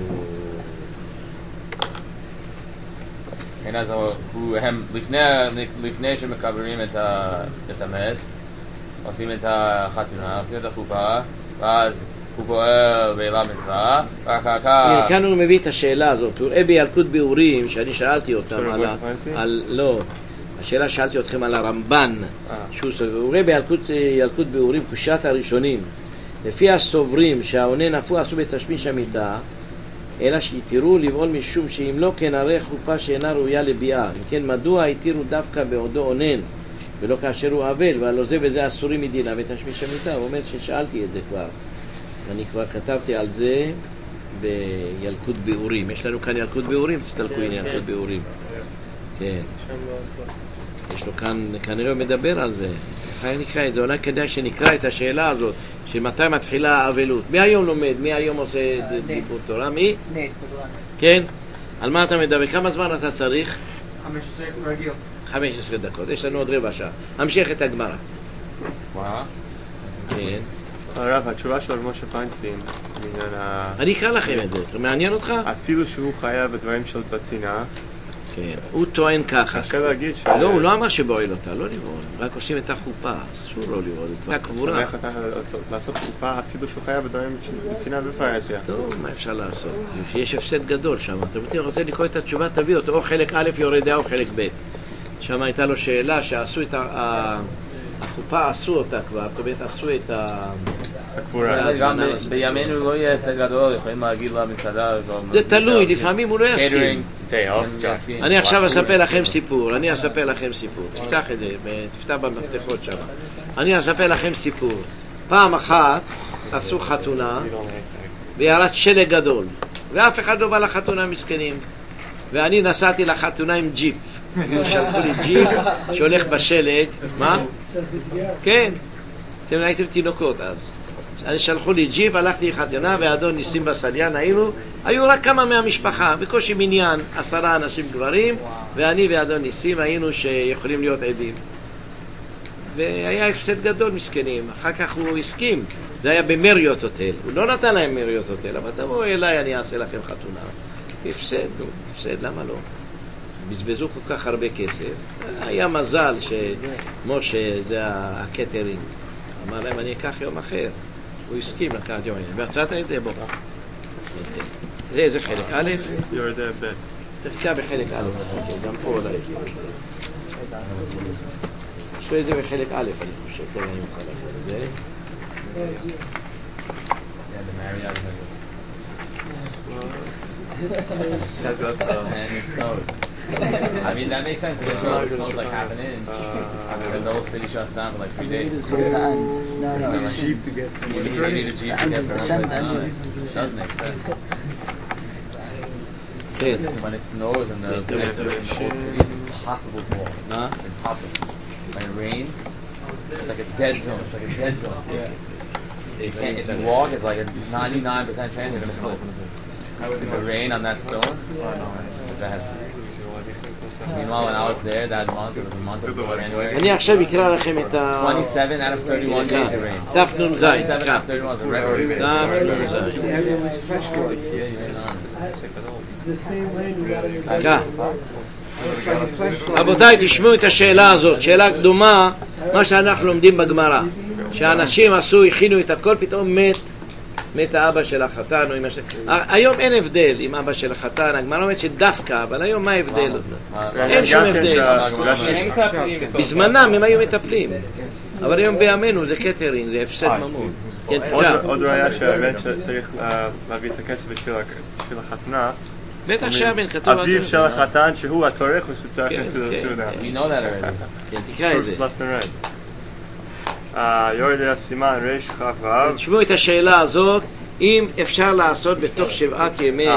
כן, אז הם לפני שמקברים את המת, עושים את החתונה, עושים את החופה, ואז הוא פועל בעילה מצווה, ואחר כך... כאן הוא מביא את השאלה הזאת, הוא ראה בילקוט ביאורים, שאני שאלתי אותם לא, השאלה שאלתי אתכם על הרמב"ן, הוא ראה בילקוט ביאורים קושת הראשונים, לפי הסוברים שהעונה נפו עשו בתשמיש המיטה, אלא שיתירו לבעול משום שאם לא כן הרי חופה שאינה ראויה לביאה. כן, מדוע התירו דווקא בעודו עונן ולא כאשר הוא אבל, והלא זה וזה אסורים מדינה ותשמיש המיטה? הוא אומר ששאלתי את זה כבר, אני כבר כתבתי על זה בילקוט ביאורים. יש לנו כאן ילקוט ביאורים, תסתלקו, הנה ילקוט ביאורים. כן, יש לו כאן, כנראה הוא מדבר על זה. איך נקרא את זה? אולי כדאי שנקרא את השאלה הזאת של מתי מתחילה האבלות. מי היום לומד? מי היום עושה דיבור תורה? מי? כן? על מה אתה מדבר? כמה זמן אתה צריך? 15 רגיל. 15 דקות, יש לנו עוד רבע שעה. המשך את הגמרא. מה? כן. הרב, התשובה של משה פיינשטיין, אני אקרא לכם את זה, מעניין אותך? אפילו שהוא חייב בדברים של בצינה, כן, הוא טוען ככה. קשה להגיד ש... לא, הוא לא אמר שבועל אותה, לא לבעול, רק עושים את החופה, אסור לא לבעול, זה הקבורה. שמח אתה לעשות חופה אפילו שהוא חייב בדברים של בצינה בפרהסיה. טוב, מה אפשר לעשות? יש הפסד גדול שם, אתה רוצה לקרוא את התשובה, תביא אותו, או חלק א' יורד דעה או חלק ב'. שם הייתה לו שאלה שעשו את החופה עשו אותה כבר, זאת אומרת עשו את הקבורה. גם בימינו לא יהיה הישג גדול, יכולים להגיד למסעדה. זה תלוי, לפעמים הוא לא יסכים. Day off, אני עכשיו אספר לכם סיפור, תפתח את זה, תפתח במפתחות שם. אני אספר לכם סיפור. פעם אחת עשו חתונה וירד שלג גדול, ואף אחד לא בא לחתונה מסכנים, ואני נסעתי לחתונה עם ג'יפ. שלחו לי ג'יפ שהולך בשלג. מה? כן, אתם הייתם תינוקות אז. שלחו לי ג'יפ, הלכתי לחתונה, ואדון ניסים בסליאן היו רק כמה מהמשפחה, בקושי מניין, 10 אנשים גברים, ואני ואדון ניסים היינו שיכולים להיות עדים. והיה הפסד גדול מסכנים, אחר כך הוא הסכים, זה היה במריוט הוטל, הוא לא נתן להם מריוט הוטל, אבל תבואו אליי, אני אעשה לכם חתונה. הפסד, למה לא? בזבזו כל כך הרבה כסף. היה מזל שמשה, זה הקטרינג, אמר להם אני אקח יום אחר, הוא הסכים לקחת יום אחר, והצעת את זה בו. זה חלק א', יורדה ב'. תחכה בחלק א', גם פה אולי. יש לו את זה בחלק א', אני חושב, כל אני רוצה להגיד את זה. And it snowed. I mean, that makes sense. It snowed like half an inch. And the whole city shuts down for like 3 days. No, Cheap to get from one You need a jeep to get from one place to another. It does make sense. כן. When it snows and the next to the whole city, it's impossible to walk. מה? Impossible. When it rains, it's like a dead zone. It's like a dead zone. You can't, if you walk, it's like a 99% chance you're going to slip. If it rain on that stone, that has meanwhile, when I was there that month, it was a month of January. אני עכשיו אקרא לכם את 27 out of 31 days it rained. דף נ"ז, 27 תקרא. out of 31 is a record. דף נ"ז. Yeah, you're on. The same rain we got in תקרא. רבותיי, תשמעו את השאלה הזאת, שאלה קדומה, מה שאנחנו לומדים בגמרא, שאנשים הכינו את הכל, פתאום מת האבא של החתן או אמא של... היום אין הבדל עם אבא של החתן, הגמרא אומרת שדווקא, אבל היום מה ההבדל? אין שום הבדל. בזמנם הם היו מטפלים, אבל היום בימינו זה קטרינג, זה הפסד ממון. כן, תקרא. עוד ראיה שהבן צריך להביא את הכסף בשביל החתונה. בטח שהבן כתוב... אביו של החתן שהוא התורך וסוצר כסף לסעודה. You know that already. כן, תקרא את זה. left and right. יורד סימן רש כ"ו. תשמעו את השאלה הזאת, אם אפשר לעשות בתוך 7 ימי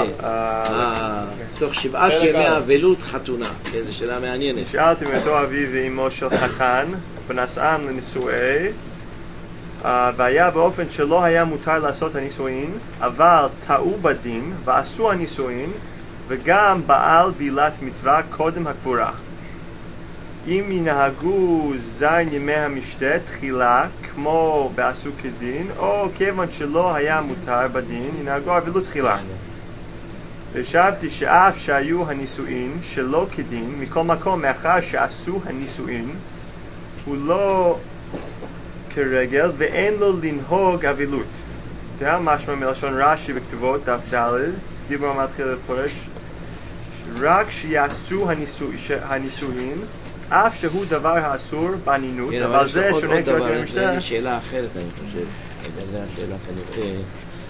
אבלות חתונה. זו שאלה מעניינת. שאלתי מאותו אביו ואמו של חתן ונשאם לנישואי, והיה באופן שלא היה מותר לעשות הנישואין, אבל טעו בדין ועשו הנישואין, וגם בעל בילת מצווה קודם הקבורה. אם ינהגו זין ימי המשתה תחילה כמו בעשו כדין, או כיוון שלא היה מותר בדין, ינהגו אבלות תחילה. והשבתי שאף שהיו הנישואין שלא כדין, מכל מקום מאחר שעשו הנישואין, הוא לא כרגל ואין לו לנהוג אבלות. זה משמע מלשון רש"י בכתובות דף ד', דיבר מתחיל לפרש, רק שיעשו הנישואין, אף שהוא דבר האסור באנינות, אבל זה שונה כבר של המשתה. זה שאלה אחרת, אני חושב. זה השאלה כנראה.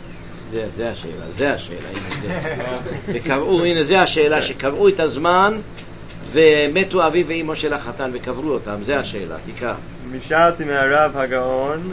זה השאלה. וקבעו, הנה זה השאלה, שקבעו את הזמן ומתו אביו ואמו של החתן וקברו אותם, זה השאלה, תקרא. משאלתי מהרב הגאון,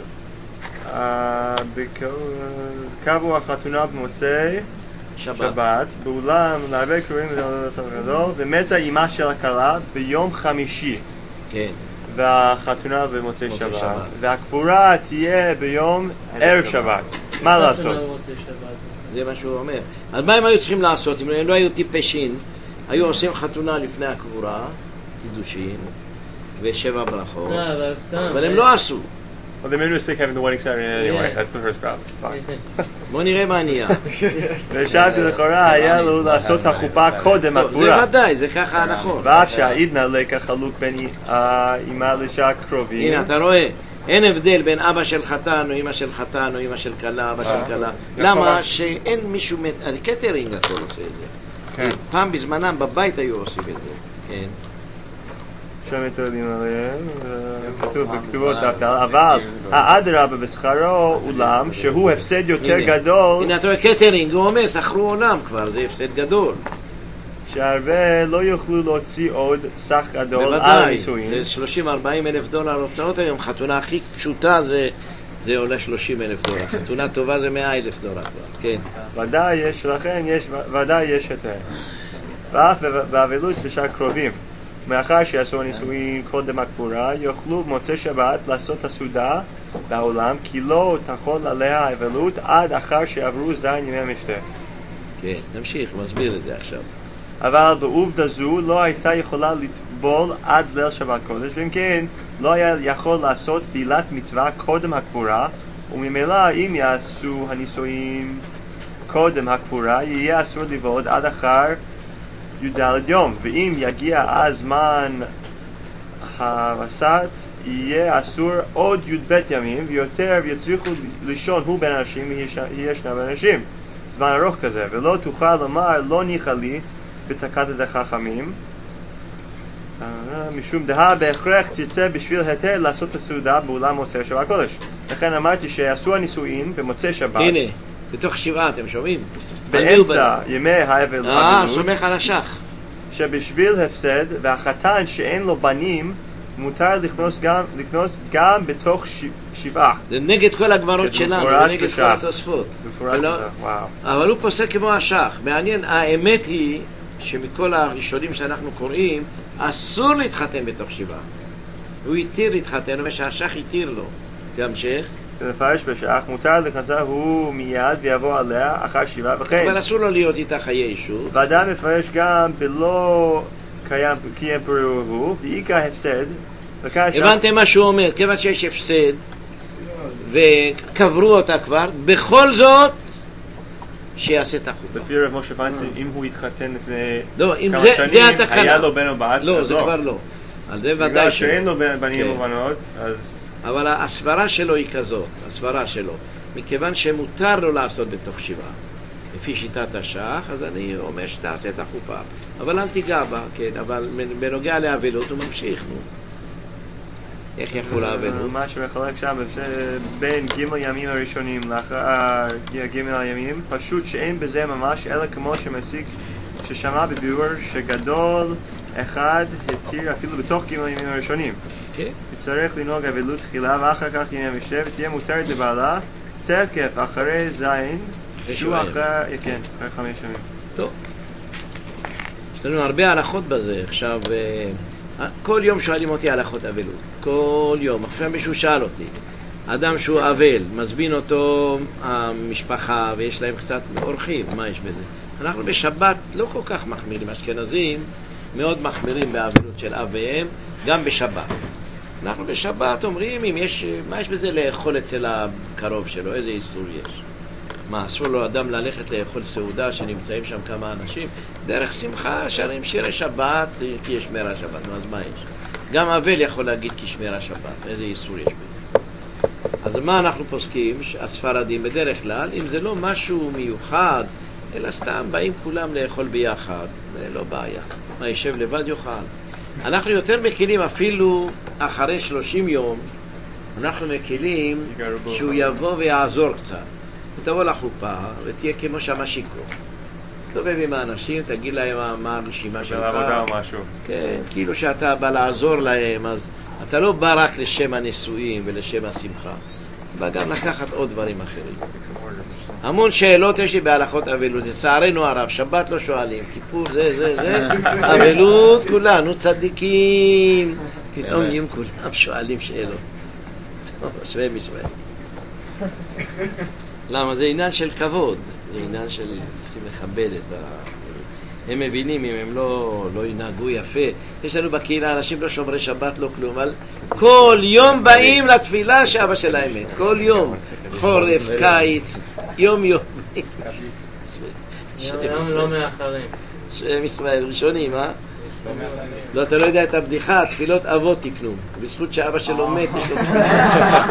קבעו החתונה במוצאי שבת, באולם להרבה קרואים גדול, ומתה אימה של הכלה ביום חמישי. כן. והחתונה במוצאי שבת. והקבורה תהיה ביום ערב שבת. מה לעשות? זה מה שהוא אומר. אז מה הם היו צריכים לעשות? אם הם לא היו טיפשים, היו עושים חתונה לפני הקבורה, קידושין, ו7 ברכות, אבל הם לא עשו. Well, they made a mistake having the wedding ceremony anyway. That's the first problem. Fine. בוא נראה מה נהיה. ושאלתי לכאורה היה לו לעשות החופה קודם הקבורה. זה ודאי, זה ככה נכון. ואף שהעידנא לקח חלוק בין אמא לשאר קרובים. הנה, אתה רואה, אין הבדל בין אבא של חתן או אמא של חתן או אמא של כלה, אבא של כלה. למה? שאין מישהו, קטרינג הכל עושה את זה. פעם בזמנם בבית היו עושים את זה. כן. שמתעלים עליהם, כתוב בכתובות דווקא, אבל האדרבה בשכרו אולם שהוא הפסד יותר גדול, הנה אתה רואה קטרינג, הוא אומר, שכרו עולם כבר, זה הפסד גדול. שהרבה לא יוכלו להוציא עוד סך גדול על בוודאי, נישואין. זה 30-40 אלף דולר הוצאות היום, חתונה הכי פשוטה זה עולה 30 אלף דולר, חתונה טובה זה 100 אלף דולר כבר, כן. ודאי יש, לכן ודאי יש יותר. ואף באבלות בשאר קרובים. מאחר שעשו הנישואין קודם הקבורה, יוכלו במוצאי שבת לעשות הסעודה בעולם, כי לא תחול עליה האבלות עד אחר שעברו זין ימי המשתה. כן, נמשיך, מסביר את זה עכשיו. אבל בעובדה זו לא הייתה יכולה לטבול עד ליל שבת קודש, ואם כן לא היה יכול לעשות פעילת מצווה קודם הקבורה, וממילא אם יעשו הנישואין קודם הקבורה, יהיה אסור לבעוד עד אחר י"ד יום, ואם יגיע הזמן הרסת, יהיה אסור עוד י"ב ימים, ויותר יצריכו לישון הוא בין אנשים, יהיה שני אנשים. זמן ארוך כזה, ולא תוכל לומר לא ניחא לי בתקנת החכמים, משום דהה בהכרח תרצה בשביל היתר לעשות הסעודה באולם מוצאי שבת קודש. לכן אמרתי שעשו הנישואין במוצאי שבת. הנה, בתוך שבעה אתם שומעים? באמצע ימי האבלות. סומך על השח. שבשביל הפסד והחתן שאין לו בנים מותר לקנוס גם בתוך שבעה. זה נגד כל הגמרות שלנו, זה נגד כל התוספות. אבל הוא פוסק כמו השח. מעניין, האמת היא שמכל הראשונים שאנחנו קוראים אסור להתחתן בתוך שבעה. הוא התיר להתחתן ושהשח התיר לו. תמשיך. לפרש בשח, מותר לכנסה הוא מיד ויבוא עליה אחר שבעה וכן. אבל אסור לו להיות איתה חיי אישות. ואדם מפרש גם בלא קיים פריעו הוא, ואיקה הפסד. הבנתם מה שהוא אומר, כיוון שיש הפסד וקברו אותה כבר, בכל זאת שיעשה את החופה. לפי רב משה פיינצי, אם הוא התחתן לפני כמה שנים, היה לו בן או בת, לא, זה כבר לא. על זה ודאי בגלל שאין לו בנים ובנות, אז... אבל הסברה שלו היא כזאת, הסברה שלו. מכיוון שמותר לו לעשות בתוך שבעה, לפי שיטת השח, אז אני אומר שתעשה את החופה. אבל אל תיגע בה, כן, אבל בנוגע לאבלות הוא ממשיך, נו. איך יכול האבלות? מה שמחלק שם בין ג' ימים הראשונים לאחר ג' הימים, פשוט שאין בזה ממש, אלא כמו שמסיק ששמע בביאור שגדול אחד התיר אפילו בתוך ג' הימים הראשונים. יצטרך לנהוג אבלות תחילה ואחר כך ימי המשתה, ותהיה מותרת לבעלה תקף אחרי זין, שהוא אחרי 5 ימים. טוב, יש לנו הרבה הלכות בזה. עכשיו, כל יום שואלים אותי הלכות אבלות, כל יום. עכשיו מישהו שאל אותי, אדם שהוא אבל, מזמין אותו המשפחה ויש להם קצת אורחים, מה יש בזה? אנחנו בשבת לא כל כך מחמירים, אשכנזים מאוד מחמירים באבלות של אב ואם, גם בשבת. אנחנו בשבת אומרים, מה יש בזה לאכול אצל הקרוב שלו, איזה איסור יש? מה, אסור לו אדם ללכת לאכול סעודה שנמצאים שם כמה אנשים? דרך שמחה שרים שירי שבת כי יש שמירה שבת, אז מה יש? גם אבל יכול להגיד כי שמירה שבת, איזה איסור יש בזה? אז מה אנחנו פוסקים? הספרדים בדרך כלל, אם זה לא משהו מיוחד, אלא סתם באים כולם לאכול ביחד, זה לא בעיה. מה, יישב לבד יאכל? אנחנו יותר מקילים אפילו אחרי 30 יום, אנחנו מקילים שהוא יבוא ויעזור קצת. תבוא לחופה ותהיה כמו שם שיקרו. תסתובב עם האנשים, תגיד להם מה הרשימה שלך. בעבודה או משהו. כן, כאילו שאתה בא לעזור להם, אז אתה לא בא רק לשם הנישואים ולשם השמחה. בא גם לקחת עוד דברים אחרים. המון שאלות יש לי בהלכות אבלות. לצערנו הרב, שבת לא שואלים, כיפור זה, אבלות כולנו צדיקים. פתאום נהיים כולם שואלים שאלות. טוב, שבעים ישראל. למה? זה עניין של כבוד, זה עניין של צריכים לכבד את הם מבינים אם הם לא ינהגו יפה. יש לנו בקהילה אנשים לא שומרי שבת, לא כלום, אבל כל יום באים לתפילה שאבא שלהם מת, כל יום, חורף, קיץ, יום. יום לא מאחרים. שם ישראל ראשונים, לא, אתה לא יודע את הבדיחה, תפילות אבות תקנו, בזכות שאבא שלו מת יש לו תפילה.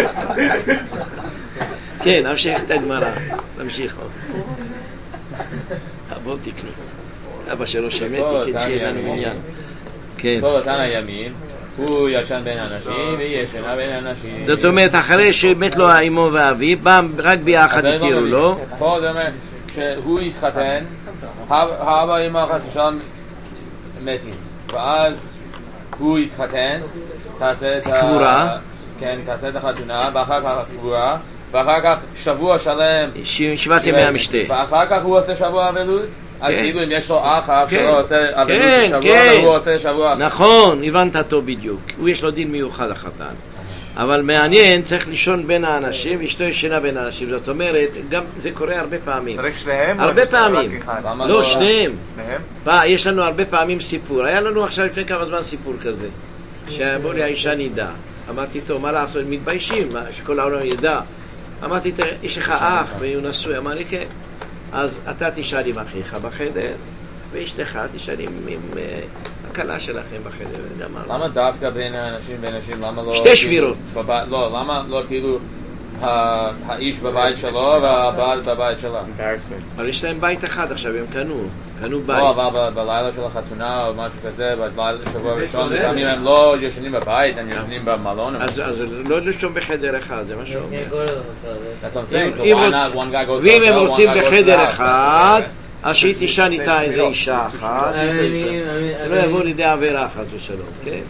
כן, נמשיך את הגמרא, נמשיך עוד. אבות תקנו. אבא שלו שמתי, כן שיהיה לנו עניין. כן. כל אותן הימים, הוא ישן בין אנשים והיא ישנה בין אנשים. זאת אומרת, אחרי שמת לו האמו ואביו, בא רק ביחד התירו לו. פה זה אומר, שהוא התחתן, האבא אמא חס ושלום מתים, ואז הוא התחתן, תעשה את קבורה. כן, תעשה את החתונה, ואחר כך הקבורה, ואחר כך שבוע שלם, 7 ימי המשתה. ואחר כך הוא עושה שבוע אבלות, אז כאילו אם יש לו אח שלא עושה אבלות כן, שבוע, כן. הוא עושה שבוע. נכון, הבנת אותו בדיוק. הוא יש לו דין מיוחד החתן. אבל מעניין, צריך לישון בין האנשים, ואשתו ישנה בין האנשים. זאת אומרת, גם זה קורה הרבה פעמים. צריך שניהם? הרבה או פעמים. רק אחד? למה לא, שניהם. שניהם? יש לנו הרבה פעמים סיפור. היה לנו עכשיו לפני כמה זמן סיפור כזה. שאמרו לי, האישה נידה. אמרתי, טוב, מה לעשות? מתביישים, שכל העולם ידע. אמרתי, יש לך אח והוא נשוי. אמר לי, כן. אז אתה תשאל עם אחיך בחדר, ואשתך תשאל עם הכלה שלכם בחדר. למה דווקא בין האנשים, למה לא... שתי שבירות. לא, למה לא כאילו האיש בבית שלו והבעל בבית שלה? אבל יש להם בית אחד עכשיו, הם קנו בית. לא, אבל בלילה של החתונה או משהו כזה, בשבוע הראשון, לפעמים הם לא ישנים בבית, הם ישנים במלון. אז לא לישון בחדר אחד, זה מה שאומר. That's what I'm saying, so why not one guy goes to ואם הם hotel, one רוצים guy goes to בחדר the house, אחד, that's אז שהיא תישן איתה איזה אישה אחת, לא יבוא לידי עבירה חס ושלום, כן?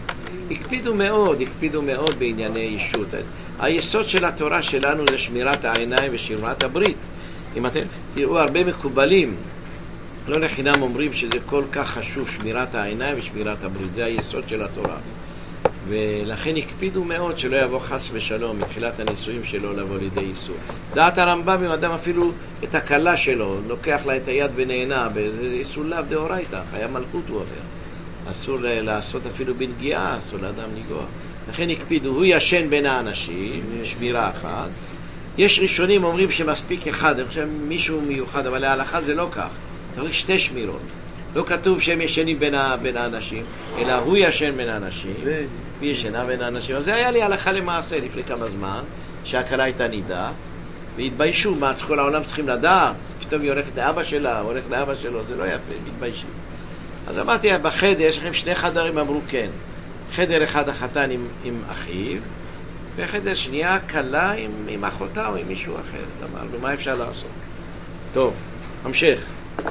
הקפידו מאוד בענייני אישות. היסוד של התורה שלנו זה שמירת העיניים ושמירת הברית. אם אתם תראו, הרבה מקובלים, לא לחינם אומרים שזה כל כך חשוב, שמירת העיניים ושמירת הברית. זה היסוד של התורה. ולכן הקפידו מאוד שלא יבוא חס ושלום מתחילת הנישואים שלו לבוא לידי איסור. דעת הרמב"ם, אם אדם אפילו את הכלה שלו לוקח לה את היד ונהנה, זה איסור לאו דאורייתא, חיי מלכות הוא אומר. אסור לעשות אפילו בנגיעה, אסור לאדם לגוע. לכן הקפידו, הוא ישן בין האנשים, שמירה אחת. יש ראשונים אומרים שמספיק אחד, אני חושב מישהו מיוחד, אבל להלכה זה לא כך. צריך 2 שמירות. לא כתוב שהם ישנים בין האנשים, אלא הוא ישן בין האנשים, והיא ישנה בין האנשים. אז זה היה לי הלכה למעשה לפני כמה זמן, שהכלה הייתה נידה, והתביישו, מה כל העולם צריכים לדעת, פתאום היא הולכת לאבא שלה, הולכת לאבא שלו, זה לא יפה, מתביישו. אז אמרתי, בחדר יש לכם 2 חדרים, אמרו כן. חדר אחד החתן עם אחיו, וחדר שנייה כלה עם אחותה או עם מישהו אחר. אמרנו, מה אפשר לעשות? טוב, המשך.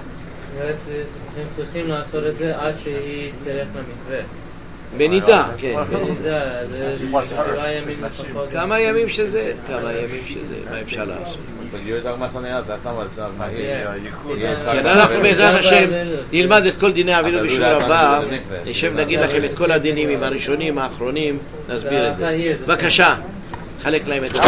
הם צריכים לעשות את זה עד שהיא תלך למתווה. בנידה, כן. בנידה, זה 7 ימים לפחות. כמה ימים שזה, מה אפשר לעשות? כן, אנחנו בעזרת השם נלמד את כל דיני אבילות בשיעור הבא, נשב נגיד לכם את כל הדינים עם הראשונים, האחרונים, נסביר את זה. בבקשה, חלק להם את זה.